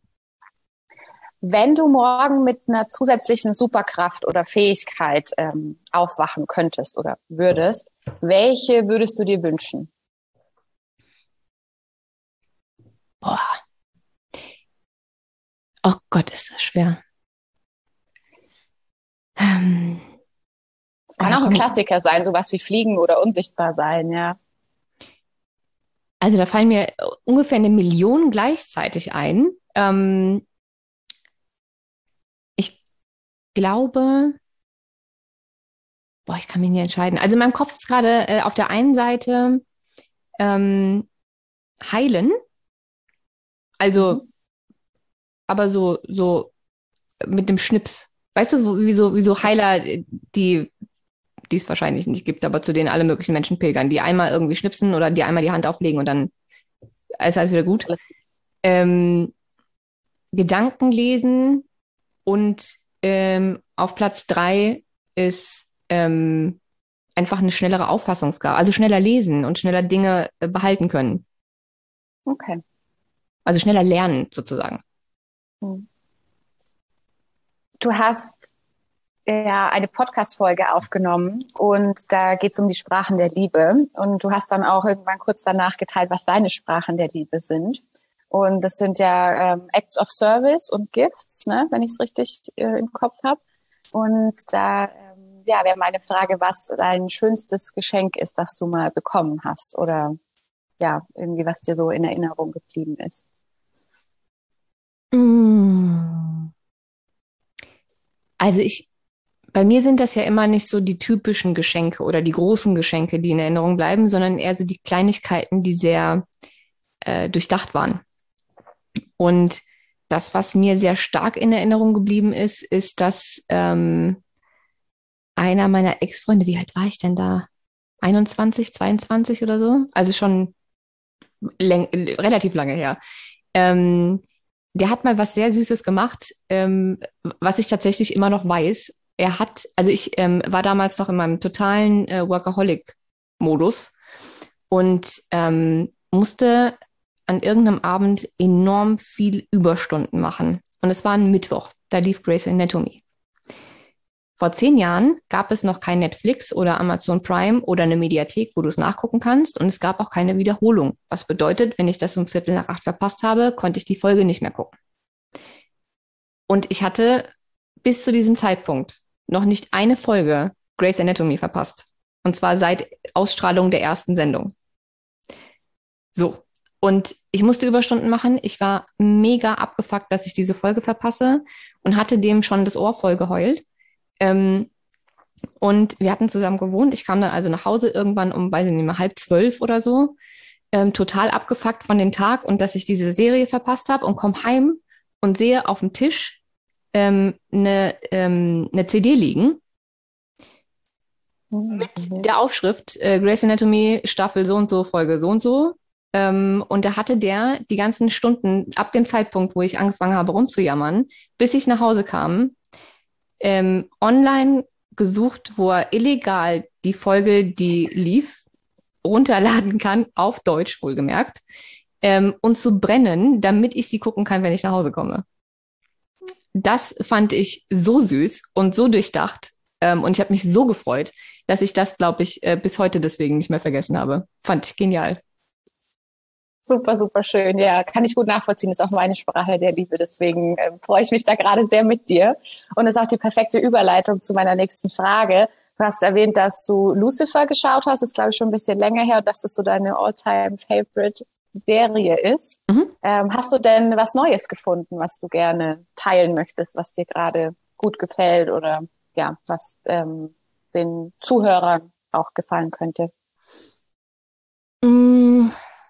Wenn du morgen mit einer zusätzlichen Superkraft oder Fähigkeit ähm, aufwachen könntest oder würdest, welche würdest du dir wünschen? Boah. Oh Gott, ist das schwer. Ähm, Es oh, kann da auch ein kommen, Klassiker sein, sowas wie Fliegen oder unsichtbar sein, ja. also da fallen mir ungefähr eine Million gleichzeitig ein. Ähm, ich glaube, boah, ich kann mich nicht entscheiden. Also in meinem Kopf ist gerade äh, auf der einen Seite ähm, heilen, also Mhm. aber so, so mit dem Schnips. Weißt du, wo- wie so, wie so Heiler, äh, die die es wahrscheinlich nicht gibt, aber zu denen alle möglichen Menschen pilgern, die einmal irgendwie schnipsen oder die einmal die Hand auflegen und dann ist alles wieder gut. Ähm, Gedanken lesen und ähm, auf Platz drei ist ähm, einfach eine schnellere Auffassungsgabe, also schneller lesen und schneller Dinge äh, behalten können. Okay. Also schneller lernen sozusagen. Hm. Du hast ja eine Podcast-Folge aufgenommen und da geht es um die Sprachen der Liebe. Und du hast dann auch irgendwann kurz danach geteilt, was deine Sprachen der Liebe sind. Und das sind ja ähm, Acts of Service und Gifts, ne, wenn ich es richtig äh, im Kopf habe. Und da ähm, ja, wäre meine Frage, was dein schönstes Geschenk ist, das du mal bekommen hast oder ja, irgendwie was dir so in Erinnerung geblieben ist. Also ich, bei mir sind das ja immer nicht so die typischen Geschenke oder die großen Geschenke, die in Erinnerung bleiben, sondern eher so die Kleinigkeiten, die sehr äh, durchdacht waren. Und das, was mir sehr stark in Erinnerung geblieben ist, ist, dass ähm, einer meiner Ex-Freunde, wie alt war ich denn da? einundzwanzig, zweiundzwanzig oder so? Also schon läng relativ lange her. Ähm, Der hat mal was sehr Süßes gemacht, ähm, was ich tatsächlich immer noch weiß. Er hat, also ich ähm, war damals noch in meinem totalen äh, Workaholic-Modus und ähm, musste an irgendeinem Abend enorm viel Überstunden machen. Und es war ein Mittwoch, da lief Grey's Anatomy. Vor zehn Jahren gab es noch kein Netflix oder Amazon Prime oder eine Mediathek, wo du es nachgucken kannst. Und es gab auch keine Wiederholung. Was bedeutet, wenn ich das um Viertel nach acht verpasst habe, konnte ich die Folge nicht mehr gucken. Und ich hatte bis zu diesem Zeitpunkt noch nicht eine Folge Grey's Anatomy verpasst. Und zwar seit Ausstrahlung der ersten Sendung. So. Und ich musste Überstunden machen. Ich war mega abgefuckt, dass ich diese Folge verpasse und hatte dem schon das Ohr voll geheult. Ähm, und wir hatten zusammen gewohnt. Ich kam dann also nach Hause irgendwann um, weiß ich nicht mehr, halb zwölf oder so. Ähm, total abgefuckt von dem Tag und dass ich diese Serie verpasst habe und komme heim und sehe auf dem Tisch ähm, eine, ähm, eine C D liegen mit Mhm. der Aufschrift äh, Grey's Anatomy Staffel so und so, Folge so und so. Ähm, und da hatte der die ganzen Stunden ab dem Zeitpunkt, wo ich angefangen habe rumzujammern, bis ich nach Hause kam, ähm, online gesucht, wo er illegal die Folge, die lief, runterladen kann, auf Deutsch wohlgemerkt, ähm, und zu brennen, damit ich sie gucken kann, wenn ich nach Hause komme. Das fand ich so süß und so durchdacht. Ähm, und ich habe mich so gefreut, dass ich das, glaube ich, äh, bis heute deswegen nicht mehr vergessen habe. Fand ich genial. Super, super schön. Ja, kann ich gut nachvollziehen. Ist auch meine Sprache der Liebe. Deswegen äh, freue ich mich da gerade sehr mit dir. Und ist auch die perfekte Überleitung zu meiner nächsten Frage. Du hast erwähnt, dass du Lucifer geschaut hast. Das ist, glaube ich, schon ein bisschen länger her und dass das so deine All-Time-Favorite-Serie ist. Mhm. Ähm, hast du denn was Neues gefunden, was du gerne teilen möchtest, was dir gerade gut gefällt oder ja, was ähm, den Zuhörern auch gefallen könnte? Mm,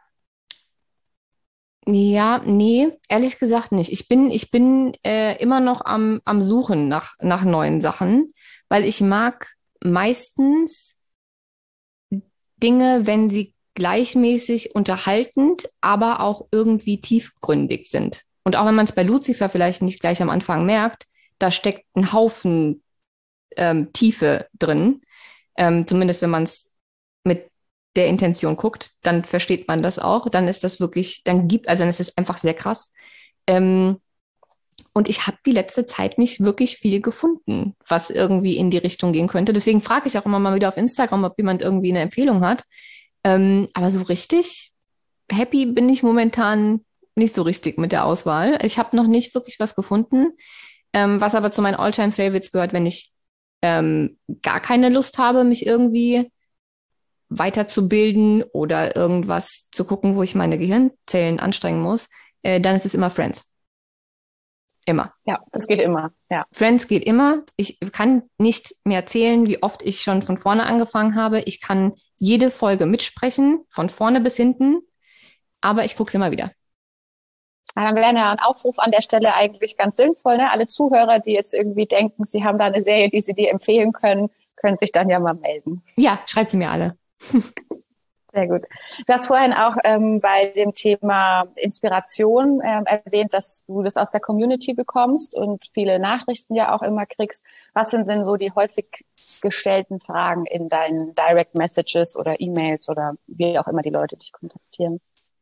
ja, nee, ehrlich gesagt nicht. Ich bin, ich bin äh, immer noch am, am Suchen nach, nach neuen Sachen, weil ich mag meistens Dinge, wenn sie gleichmäßig unterhaltend, aber auch irgendwie tiefgründig sind. Und auch wenn man es bei Lucifer vielleicht nicht gleich am Anfang merkt, da steckt ein Haufen ähm, Tiefe drin. Ähm, zumindest wenn man es mit der Intention guckt, dann versteht man das auch. Dann ist das wirklich, dann gibt, also dann ist es einfach sehr krass. Ähm, und ich habe die letzte Zeit nicht wirklich viel gefunden, was irgendwie in die Richtung gehen könnte. Deswegen frage ich auch immer mal wieder auf Instagram, ob jemand irgendwie eine Empfehlung hat. Ähm, aber so richtig happy bin ich momentan nicht so richtig mit der Auswahl. Ich habe noch nicht wirklich was gefunden, ähm, was aber zu meinen All-Time-Favorites gehört, wenn ich ähm, gar keine Lust habe, mich irgendwie weiterzubilden oder irgendwas zu gucken, wo ich meine Gehirnzellen anstrengen muss, äh, dann ist es immer Friends. Immer. Ja, das geht immer. Ja. Friends geht immer. Ich kann nicht mehr erzählen, wie oft ich schon von vorne angefangen habe. Ich kann jede Folge mitsprechen, von vorne bis hinten, aber ich gucke es immer wieder. Ja, dann wäre ja ein Aufruf an der Stelle eigentlich ganz sinnvoll. Ne? Alle Zuhörer, die jetzt irgendwie denken, sie haben da eine Serie, die sie dir empfehlen können, können sich dann ja mal melden. Ja, schreibt sie mir alle. Sehr gut. Du hast vorhin auch ähm, bei dem Thema Inspiration ähm, erwähnt, dass du das aus der Community bekommst und viele Nachrichten ja auch immer kriegst. Was sind denn so die häufig gestellten Fragen in deinen Direct Messages oder E-Mails oder wie auch immer die Leute dich kontaktieren?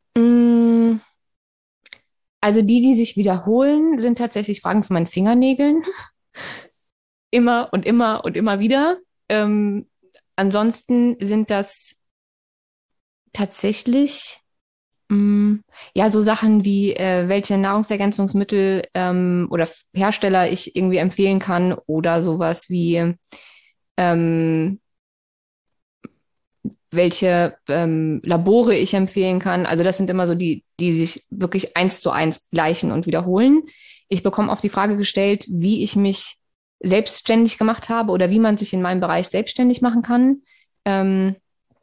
Also die, die sich wiederholen, sind tatsächlich Fragen zu meinen Fingernägeln. Immer und immer und immer wieder. Ähm, ansonsten sind das tatsächlich mh, ja so Sachen wie äh, welche Nahrungsergänzungsmittel ähm, oder Hersteller ich irgendwie empfehlen kann oder sowas wie ähm, welche ähm, Labore ich empfehlen kann. Also das sind immer so die, die sich wirklich eins zu eins gleichen und wiederholen. Ich bekomme oft die Frage gestellt, wie ich mich selbstständig gemacht habe oder wie man sich in meinem Bereich selbstständig machen kann, ähm,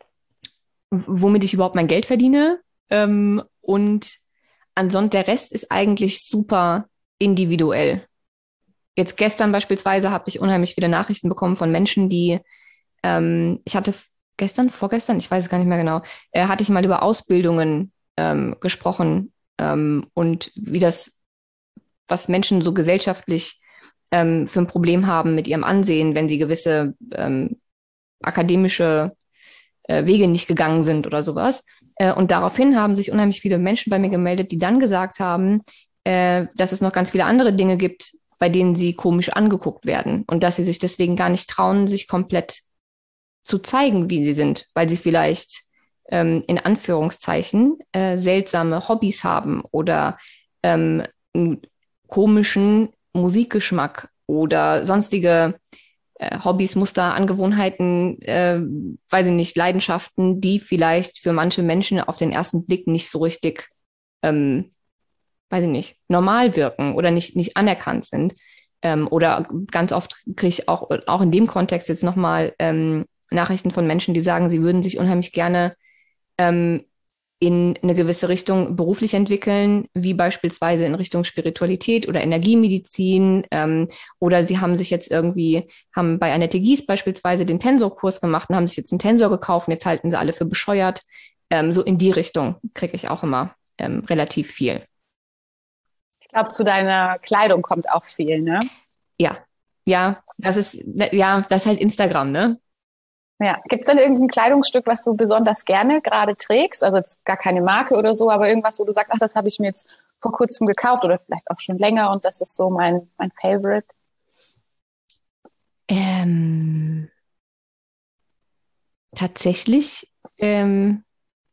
womit ich überhaupt mein Geld verdiene. Ähm, und ansonsten der Rest ist eigentlich super individuell. Jetzt gestern beispielsweise habe ich unheimlich viele Nachrichten bekommen von Menschen, die ähm, ich hatte gestern, vorgestern, ich weiß es gar nicht mehr genau, äh, hatte ich mal über Ausbildungen ähm, gesprochen ähm, und wie das, was Menschen so gesellschaftlich ähm, für ein Problem haben mit ihrem Ansehen, wenn sie gewisse ähm, akademische äh, Wege nicht gegangen sind oder sowas. Äh, und daraufhin haben sich unheimlich viele Menschen bei mir gemeldet, die dann gesagt haben, äh, dass es noch ganz viele andere Dinge gibt, bei denen sie komisch angeguckt werden und dass sie sich deswegen gar nicht trauen, sich komplett zu zeigen, wie sie sind, weil sie vielleicht ähm, in Anführungszeichen äh, seltsame Hobbys haben oder ähm, einen komischen Musikgeschmack oder sonstige äh, Hobbys, Muster, Angewohnheiten, äh, weiß ich nicht, Leidenschaften, die vielleicht für manche Menschen auf den ersten Blick nicht so richtig, ähm, weiß ich nicht, normal wirken oder nicht, nicht anerkannt sind. Ähm, oder ganz oft kriege ich auch, auch in dem Kontext jetzt nochmal ähm, Nachrichten von Menschen, die sagen, sie würden sich unheimlich gerne ähm, in eine gewisse Richtung beruflich entwickeln, wie beispielsweise in Richtung Spiritualität oder Energiemedizin. Ähm, oder sie haben sich jetzt irgendwie, haben bei Annette Gies beispielsweise den Tensorkurs gemacht und haben sich jetzt einen Tensor gekauft und jetzt halten sie alle für bescheuert. Ähm, so in die Richtung kriege ich auch immer ähm, relativ viel. Ich glaube, zu deiner Kleidung kommt auch viel, ne? Ja, ja, das ist, ja, das ist halt Instagram, ne? Ja. Gibt es denn irgendein Kleidungsstück, was du besonders gerne gerade trägst? Also jetzt gar keine Marke oder so, aber irgendwas, wo du sagst, ach, das habe ich mir jetzt vor kurzem gekauft oder vielleicht auch schon länger und das ist so mein, mein Favorite. Ähm, tatsächlich, ähm,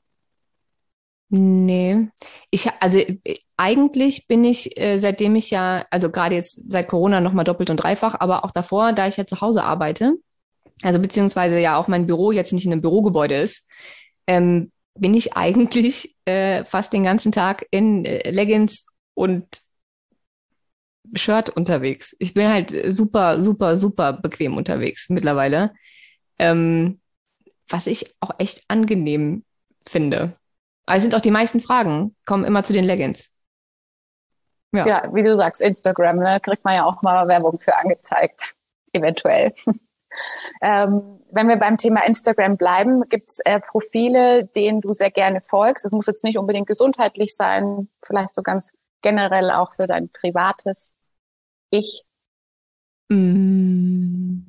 nee. Ich, also äh, eigentlich bin ich, äh, seitdem ich ja, also gerade jetzt seit Corona nochmal doppelt und dreifach, aber auch davor, da ich ja zu Hause arbeite, also beziehungsweise ja auch mein Büro jetzt nicht in einem Bürogebäude ist, ähm, bin ich eigentlich äh, fast den ganzen Tag in äh, Leggings und Shirt unterwegs. Ich bin halt super, super, super bequem unterwegs mittlerweile. Ähm, was ich auch echt angenehm finde. Aber es sind auch die meisten Fragen, kommen immer zu den Leggings. Ja. Ja, wie du sagst, Instagram, ne, kriegt man ja auch mal Werbung für angezeigt, eventuell. Ähm, wenn wir beim Thema Instagram bleiben, gibt es äh, Profile, denen du sehr gerne folgst. Es muss jetzt nicht unbedingt gesundheitlich sein, vielleicht so ganz generell auch für dein privates Ich. Mm,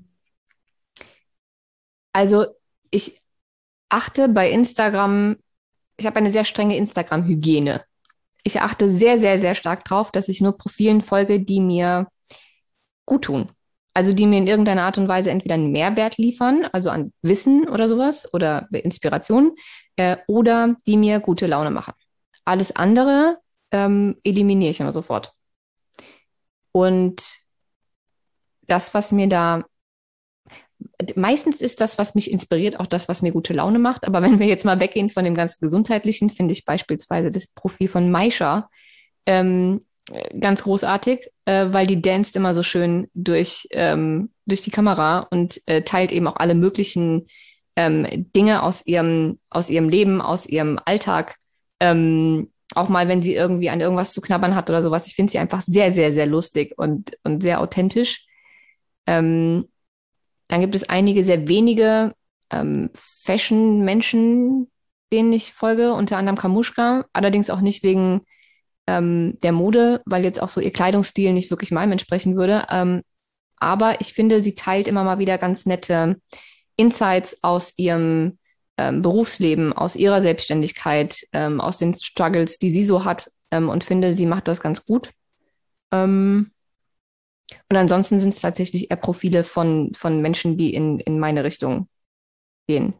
Also ich achte bei Instagram, ich habe eine sehr strenge Instagram-Hygiene. Ich achte sehr, sehr, sehr stark drauf, dass ich nur Profilen folge, die mir gut tun. Also die mir in irgendeiner Art und Weise entweder einen Mehrwert liefern, also an Wissen oder sowas oder Inspiration, äh, oder die mir gute Laune machen. Alles andere ähm, eliminiere ich immer sofort. Und das, was mir da, meistens ist das, was mich inspiriert, auch das, was mir gute Laune macht. Aber wenn wir jetzt mal weggehen von dem ganz Gesundheitlichen, finde ich beispielsweise das Profil von Maisha ähm, ganz großartig, äh, weil die danst immer so schön durch, ähm, durch die Kamera und äh, teilt eben auch alle möglichen ähm, Dinge aus ihrem, aus ihrem Leben, aus ihrem Alltag. Ähm, auch mal, wenn sie irgendwie an irgendwas zu knabbern hat oder sowas. Ich finde sie einfach sehr, sehr, sehr lustig und, und sehr authentisch. Ähm, Dann gibt es einige sehr wenige ähm, Fashion-Menschen, denen ich folge, unter anderem Kamuschka, allerdings auch nicht wegen ähm, der Mode, weil jetzt auch so ihr Kleidungsstil nicht wirklich meinem entsprechen würde. Ähm, aber ich finde, sie teilt immer mal wieder ganz nette Insights aus ihrem ähm, Berufsleben, aus ihrer Selbstständigkeit, ähm, aus den Struggles, die sie so hat, ähm, und finde, sie macht das ganz gut. Ähm, und ansonsten sind es tatsächlich eher Profile von, von Menschen, die in, in meine Richtung gehen.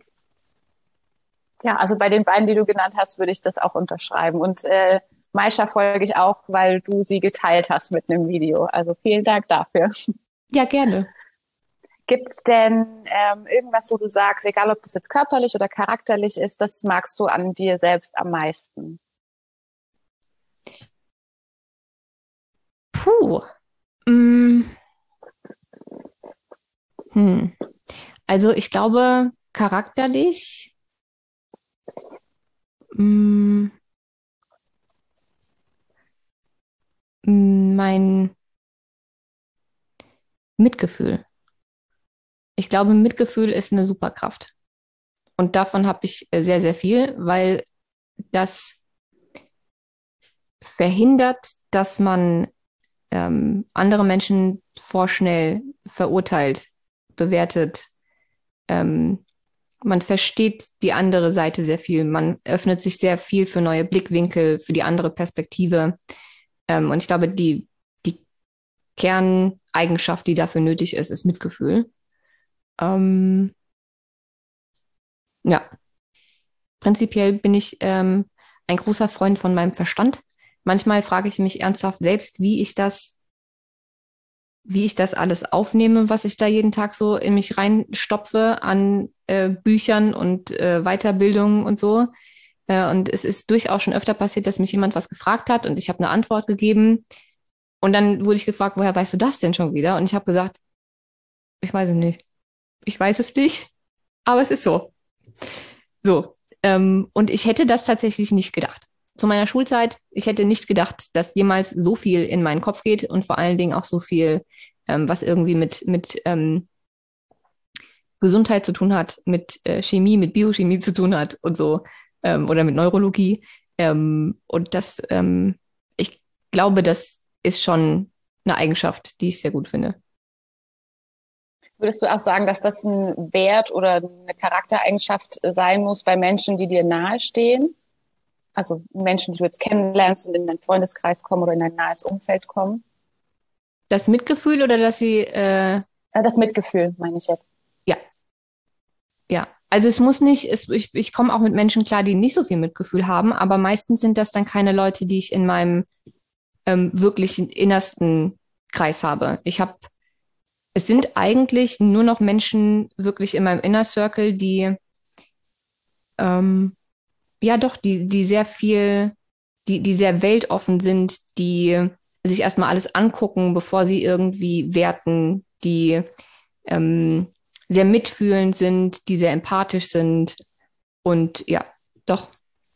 Ja, also bei den beiden, die du genannt hast, würde ich das auch unterschreiben. Und äh, Maisha folge ich auch, weil du sie geteilt hast mit einem Video. Also vielen Dank dafür. Ja, gerne. Gibt es denn ähm, irgendwas, wo du sagst, egal ob das jetzt körperlich oder charakterlich ist, das magst du an dir selbst am meisten? Puh. Mm, hm. Also ich glaube, charakterlich, mm, mein Mitgefühl. Ich glaube, Mitgefühl ist eine Superkraft. Und davon habe ich äh, sehr, sehr viel, weil das verhindert, dass man ähm, andere Menschen vorschnell verurteilt, bewertet. Ähm, Man versteht die andere Seite sehr viel. Man öffnet sich sehr viel für neue Blickwinkel, für die andere Perspektive. Ähm, und ich glaube, die, die Kerneigenschaft, die dafür nötig ist, ist Mitgefühl. Ähm, ja, prinzipiell bin ich ähm, ein großer Freund von meinem Verstand. Manchmal frage ich mich ernsthaft selbst, wie ich das, wie ich das alles aufnehme, was ich da jeden Tag so in mich reinstopfe an äh, Büchern und äh, Weiterbildungen und so. Äh, und es ist durchaus schon öfter passiert, dass mich jemand was gefragt hat und ich habe eine Antwort gegeben. Und dann wurde ich gefragt, woher weißt du das denn schon wieder? Und ich habe gesagt, ich weiß es nicht. Ich weiß es nicht, aber es ist so. So. Ähm, und ich hätte das tatsächlich nicht gedacht. Zu meiner Schulzeit, ich hätte nicht gedacht, dass jemals so viel in meinen Kopf geht und vor allen Dingen auch so viel, ähm, was irgendwie mit, mit ähm, Gesundheit zu tun hat, mit äh, Chemie, mit Biochemie zu tun hat und so, ähm, oder mit Neurologie. Ähm, und das, ähm, ich glaube, das ist schon eine Eigenschaft, die ich sehr gut finde. Würdest du auch sagen, dass das ein Wert oder eine Charaktereigenschaft sein muss bei Menschen, die dir nahestehen? Also Menschen, die du jetzt kennenlernst und in deinen Freundeskreis kommen oder in dein nahes Umfeld kommen? Das Mitgefühl oder dass sie, äh, Äh, Das Mitgefühl, meine ich jetzt. ja, ja. Also es muss nicht, es, ich, ich komme auch mit Menschen klar, die nicht so viel Mitgefühl haben, aber meistens sind das dann keine Leute, die ich in meinem ähm, wirklichen innersten Kreis habe. Ich habe, es sind eigentlich nur noch Menschen wirklich in meinem Inner Circle, die, ähm, ja doch, die, die sehr viel, die, die sehr weltoffen sind, die sich erstmal alles angucken, bevor sie irgendwie werten, die ähm, sehr mitfühlend sind, die sehr empathisch sind. Und ja, doch.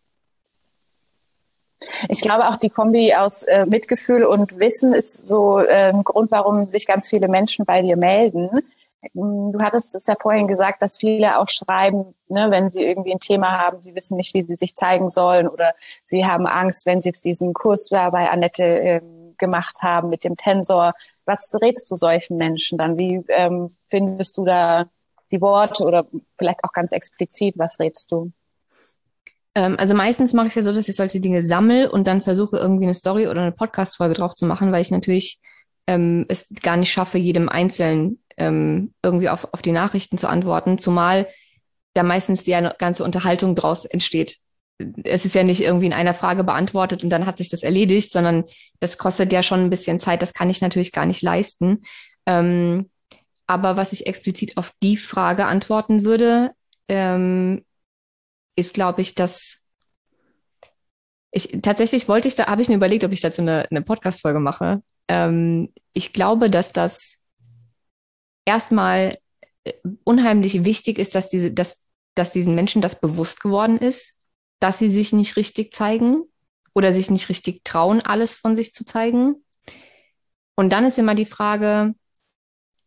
Ich glaube auch die Kombi aus äh, Mitgefühl und Wissen ist so äh, ein Grund, warum sich ganz viele Menschen bei dir melden. Du hattest es ja vorhin gesagt, dass viele auch schreiben, ne, wenn sie irgendwie ein Thema haben, sie wissen nicht, wie sie sich zeigen sollen oder sie haben Angst, wenn sie jetzt diesen Kurs da bei Annette äh, gemacht haben mit dem Tensor. Was rätst du solchen Menschen dann? Wie ähm, findest du da die Worte oder vielleicht auch ganz explizit, was rätst du? Ähm, also meistens mache ich es ja so, dass ich solche Dinge sammle und dann versuche irgendwie eine Story oder eine Podcast-Folge drauf zu machen, weil ich natürlich ähm, es gar nicht schaffe, jedem Einzelnen ähm, irgendwie auf, auf die Nachrichten zu antworten, zumal da meistens die eine ganze Unterhaltung draus entsteht. Es ist ja nicht irgendwie in einer Frage beantwortet und dann hat sich das erledigt, sondern das kostet ja schon ein bisschen Zeit, das kann ich natürlich gar nicht leisten. Ähm, aber was ich explizit auf die Frage antworten würde, ähm, ist, glaube ich, dass ich tatsächlich wollte ich da, habe ich mir überlegt, ob ich dazu eine, eine Podcast-Folge mache. Ähm, ich glaube, dass das erstmal äh, unheimlich wichtig ist, dass diese, dass, dass diesen Menschen das bewusst geworden ist, dass sie sich nicht richtig zeigen oder sich nicht richtig trauen, alles von sich zu zeigen. Und dann ist immer die Frage,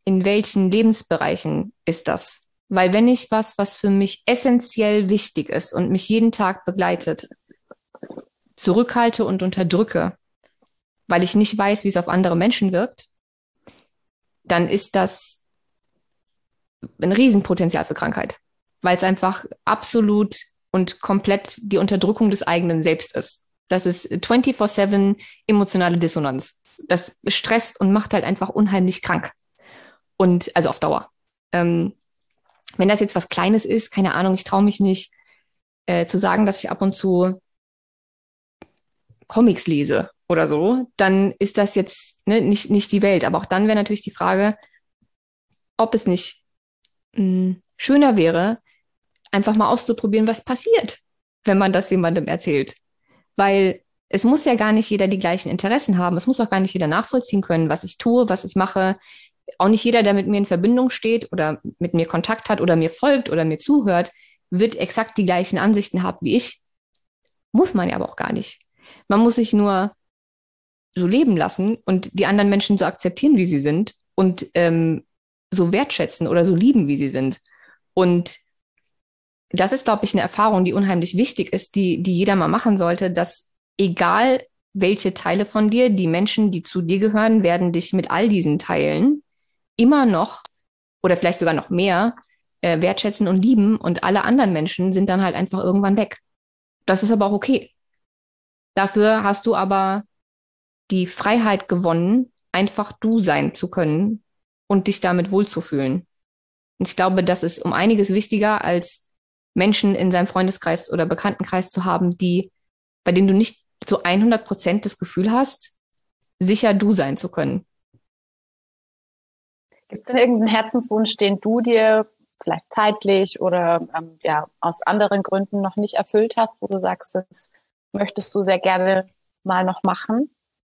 in welchen Lebensbereichen ist das? Weil wenn ich was, was für mich essentiell wichtig ist und mich jeden Tag begleitet, zurückhalte und unterdrücke, weil ich nicht weiß, wie es auf andere Menschen wirkt, dann ist das ein Riesenpotenzial für Krankheit, weil es einfach absolut und komplett die Unterdrückung des eigenen Selbst ist. Das ist vierundzwanzig sieben emotionale Dissonanz. Das stresst und macht halt einfach unheimlich krank. Und also auf Dauer. Ähm, wenn das jetzt was Kleines ist, keine Ahnung, ich traue mich nicht äh, zu sagen, dass ich ab und zu Comics lese oder so, dann ist das jetzt ne, nicht, nicht die Welt. Aber auch dann wäre natürlich die Frage, ob es nicht mh, schöner wäre, einfach mal auszuprobieren, was passiert, wenn man das jemandem erzählt. Weil es muss ja gar nicht jeder die gleichen Interessen haben. Es muss auch gar nicht jeder nachvollziehen können, was ich tue, was ich mache. Auch nicht jeder, der mit mir in Verbindung steht oder mit mir Kontakt hat oder mir folgt oder mir zuhört, wird exakt die gleichen Ansichten haben wie ich. Muss man ja aber auch gar nicht. Man muss sich nur so leben lassen und die anderen Menschen so akzeptieren, wie sie sind und ähm, so wertschätzen oder so lieben, wie sie sind. Und das ist, glaube ich, eine Erfahrung, die unheimlich wichtig ist, die, die jeder mal machen sollte, dass egal welche Teile von dir, die Menschen, die zu dir gehören, werden dich mit all diesen Teilen immer noch oder vielleicht sogar noch mehr äh, wertschätzen und lieben und alle anderen Menschen sind dann halt einfach irgendwann weg. Das ist aber auch okay. Dafür hast du aber die Freiheit gewonnen, einfach du sein zu können und dich damit wohlzufühlen. Und ich glaube, das ist um einiges wichtiger, als Menschen in seinem Freundeskreis oder Bekanntenkreis zu haben, die, bei denen du nicht zu hundert Prozent das Gefühl hast, sicher du sein zu können. Gibt es denn irgendeinen Herzenswunsch, den du dir vielleicht zeitlich oder ähm, ja aus anderen Gründen noch nicht erfüllt hast, wo du sagst, das möchtest du sehr gerne mal noch machen?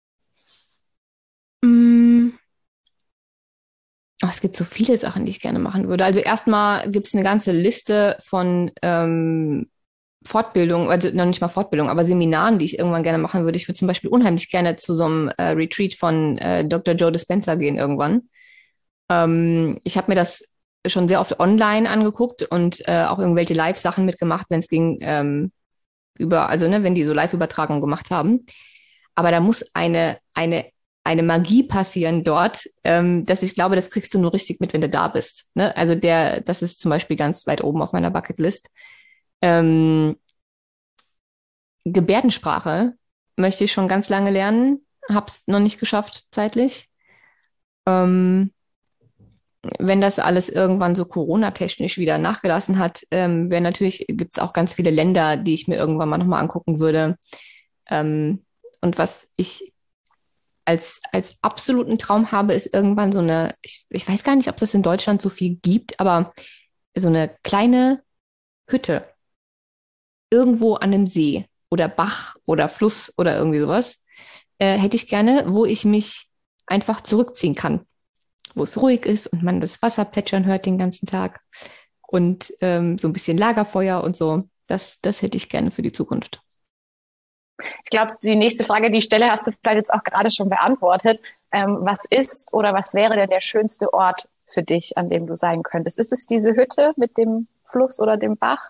Mm. Oh, es gibt so viele Sachen, die ich gerne machen würde. Also erstmal gibt es eine ganze Liste von ähm, Fortbildung, also noch nicht mal Fortbildung, aber Seminaren, die ich irgendwann gerne machen würde. Ich würde zum Beispiel unheimlich gerne zu so einem äh, Retreat von äh, Doktor Joe Dispenza gehen irgendwann. Ähm, ich habe mir das schon sehr oft online angeguckt und äh, auch irgendwelche Live-Sachen mitgemacht, wenn es ging ähm, über, also ne, wenn die so Live-Übertragungen gemacht haben. Aber da muss eine, eine, eine Magie passieren dort, ähm, dass ich glaube, das kriegst du nur richtig mit, wenn du da bist. Ne? Also der, das ist zum Beispiel ganz weit oben auf meiner Bucketlist. Ähm, Gebärdensprache möchte ich schon ganz lange lernen, hab's noch nicht geschafft zeitlich. Ähm, wenn das alles irgendwann so Corona-technisch wieder nachgelassen hat, ähm, wäre natürlich, gibt es auch ganz viele Länder, die ich mir irgendwann mal nochmal angucken würde. Ähm, und was ich als, als absoluten Traum habe, ist irgendwann so eine, ich, ich weiß gar nicht, ob es das in Deutschland so viel gibt, aber so eine kleine Hütte irgendwo an einem See oder Bach oder Fluss oder irgendwie sowas, äh, hätte ich gerne, wo ich mich einfach zurückziehen kann, wo es ruhig ist und man das Wasser plätschern hört den ganzen Tag und ähm, so ein bisschen Lagerfeuer und so. Das, das hätte ich gerne für die Zukunft. Ich glaube, die nächste Frage, die ich stelle, hast du vielleicht jetzt auch gerade schon beantwortet. Ähm, was ist oder was wäre denn der schönste Ort für dich, an dem du sein könntest? Ist es diese Hütte mit dem Fluss oder dem Bach?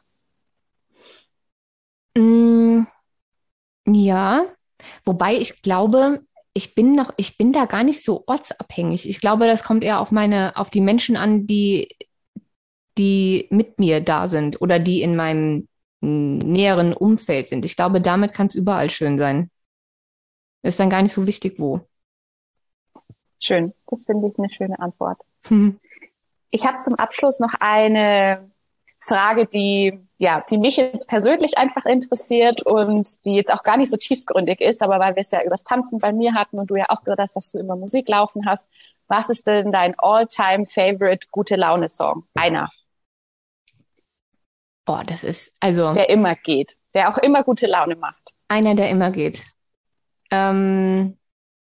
Mm, ja, wobei ich glaube, ich bin noch, ich bin da gar nicht so ortsabhängig. Ich glaube, das kommt eher auf meine, auf die Menschen an, die, die mit mir da sind oder die in meinem mm, näheren Umfeld sind. Ich glaube, damit kann es überall schön sein. Ist dann gar nicht so wichtig, wo. Schön, das finde ich eine schöne Antwort. Hm. Ich habe zum Abschluss noch eine Frage, die ja, die mich jetzt persönlich einfach interessiert und die jetzt auch gar nicht so tiefgründig ist, aber weil wir es ja übers Tanzen bei mir hatten und du ja auch gesagt hast, dass du immer Musik laufen hast. Was ist denn dein All-Time-Favorite Gute-Laune-Song? Einer. Boah, das ist also der immer geht, der auch immer gute Laune macht. Einer, der immer geht. Ähm,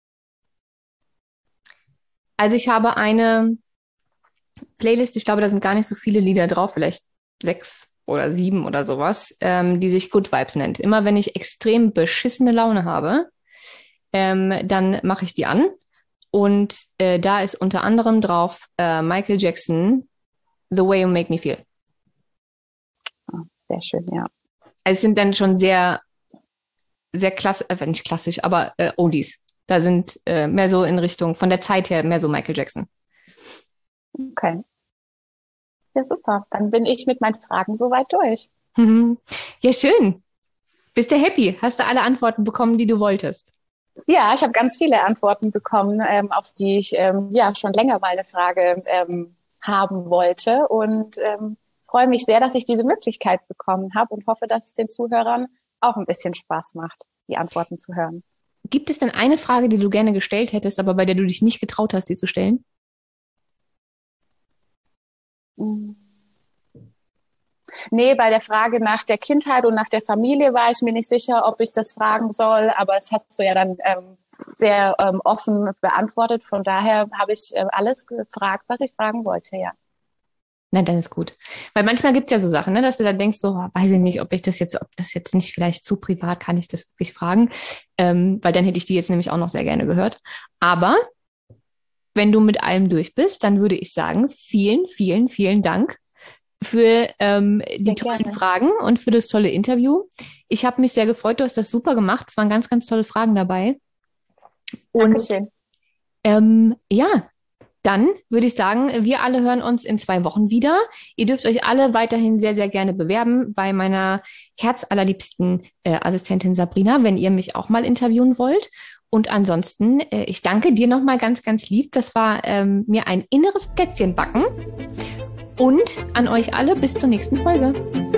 also ich habe eine Playlist, ich glaube, da sind gar nicht so viele Lieder drauf, vielleicht sechs oder sieben oder sowas, ähm, die sich Good Vibes nennt. Immer wenn ich extrem beschissene Laune habe, ähm, dann mache ich die an Und äh, da ist unter anderem drauf äh, Michael Jackson, The Way You Make Me Feel. Oh, sehr schön, ja. Also es sind dann schon sehr, sehr klassisch, äh, nicht klassisch, aber äh, Oldies. Da sind äh, mehr so in Richtung, von der Zeit her, mehr so Michael Jackson. Okay. Ja, super. Dann bin ich mit meinen Fragen soweit durch. Ja, schön. Bist du happy? Hast du alle Antworten bekommen, die du wolltest? Ja, ich habe ganz viele Antworten bekommen, ähm, auf die ich ähm, ja schon länger mal eine Frage ähm, haben wollte und ähm, freue mich sehr, dass ich diese Möglichkeit bekommen habe und hoffe, dass es den Zuhörern auch ein bisschen Spaß macht, die Antworten zu hören. Gibt es denn eine Frage, die du gerne gestellt hättest, aber bei der du dich nicht getraut hast, sie zu stellen? Nee, bei der Frage nach der Kindheit und nach der Familie war ich mir nicht sicher, ob ich das fragen soll, aber es hast du ja dann ähm, sehr ähm, offen beantwortet. Von daher habe ich äh, alles gefragt, was ich fragen wollte, ja. Nein, dann ist gut. Weil manchmal gibt es ja so Sachen, ne, dass du dann denkst, so, oh, weiß ich nicht, ob ich das jetzt, ob das jetzt nicht vielleicht zu privat, kann ich das wirklich fragen? Ähm, weil dann hätte ich die jetzt nämlich auch noch sehr gerne gehört. Aber wenn du mit allem durch bist, dann würde ich sagen, vielen, vielen, vielen Dank für ähm, die Sehr tollen gerne. Fragen und für das tolle Interview. Ich habe mich sehr gefreut, du hast das super gemacht. Es waren ganz, ganz tolle Fragen dabei. Und Dankeschön. ähm, ja, dann würde ich sagen, wir alle hören uns in zwei Wochen wieder. Ihr dürft euch alle weiterhin sehr, sehr gerne bewerben bei meiner herzallerliebsten äh, Assistentin Sabrina, wenn ihr mich auch mal interviewen wollt. Und ansonsten, äh, ich danke dir nochmal ganz, ganz lieb. Das war ähm, mir ein inneres Plätzchen backen. Und an euch alle bis zur nächsten Folge.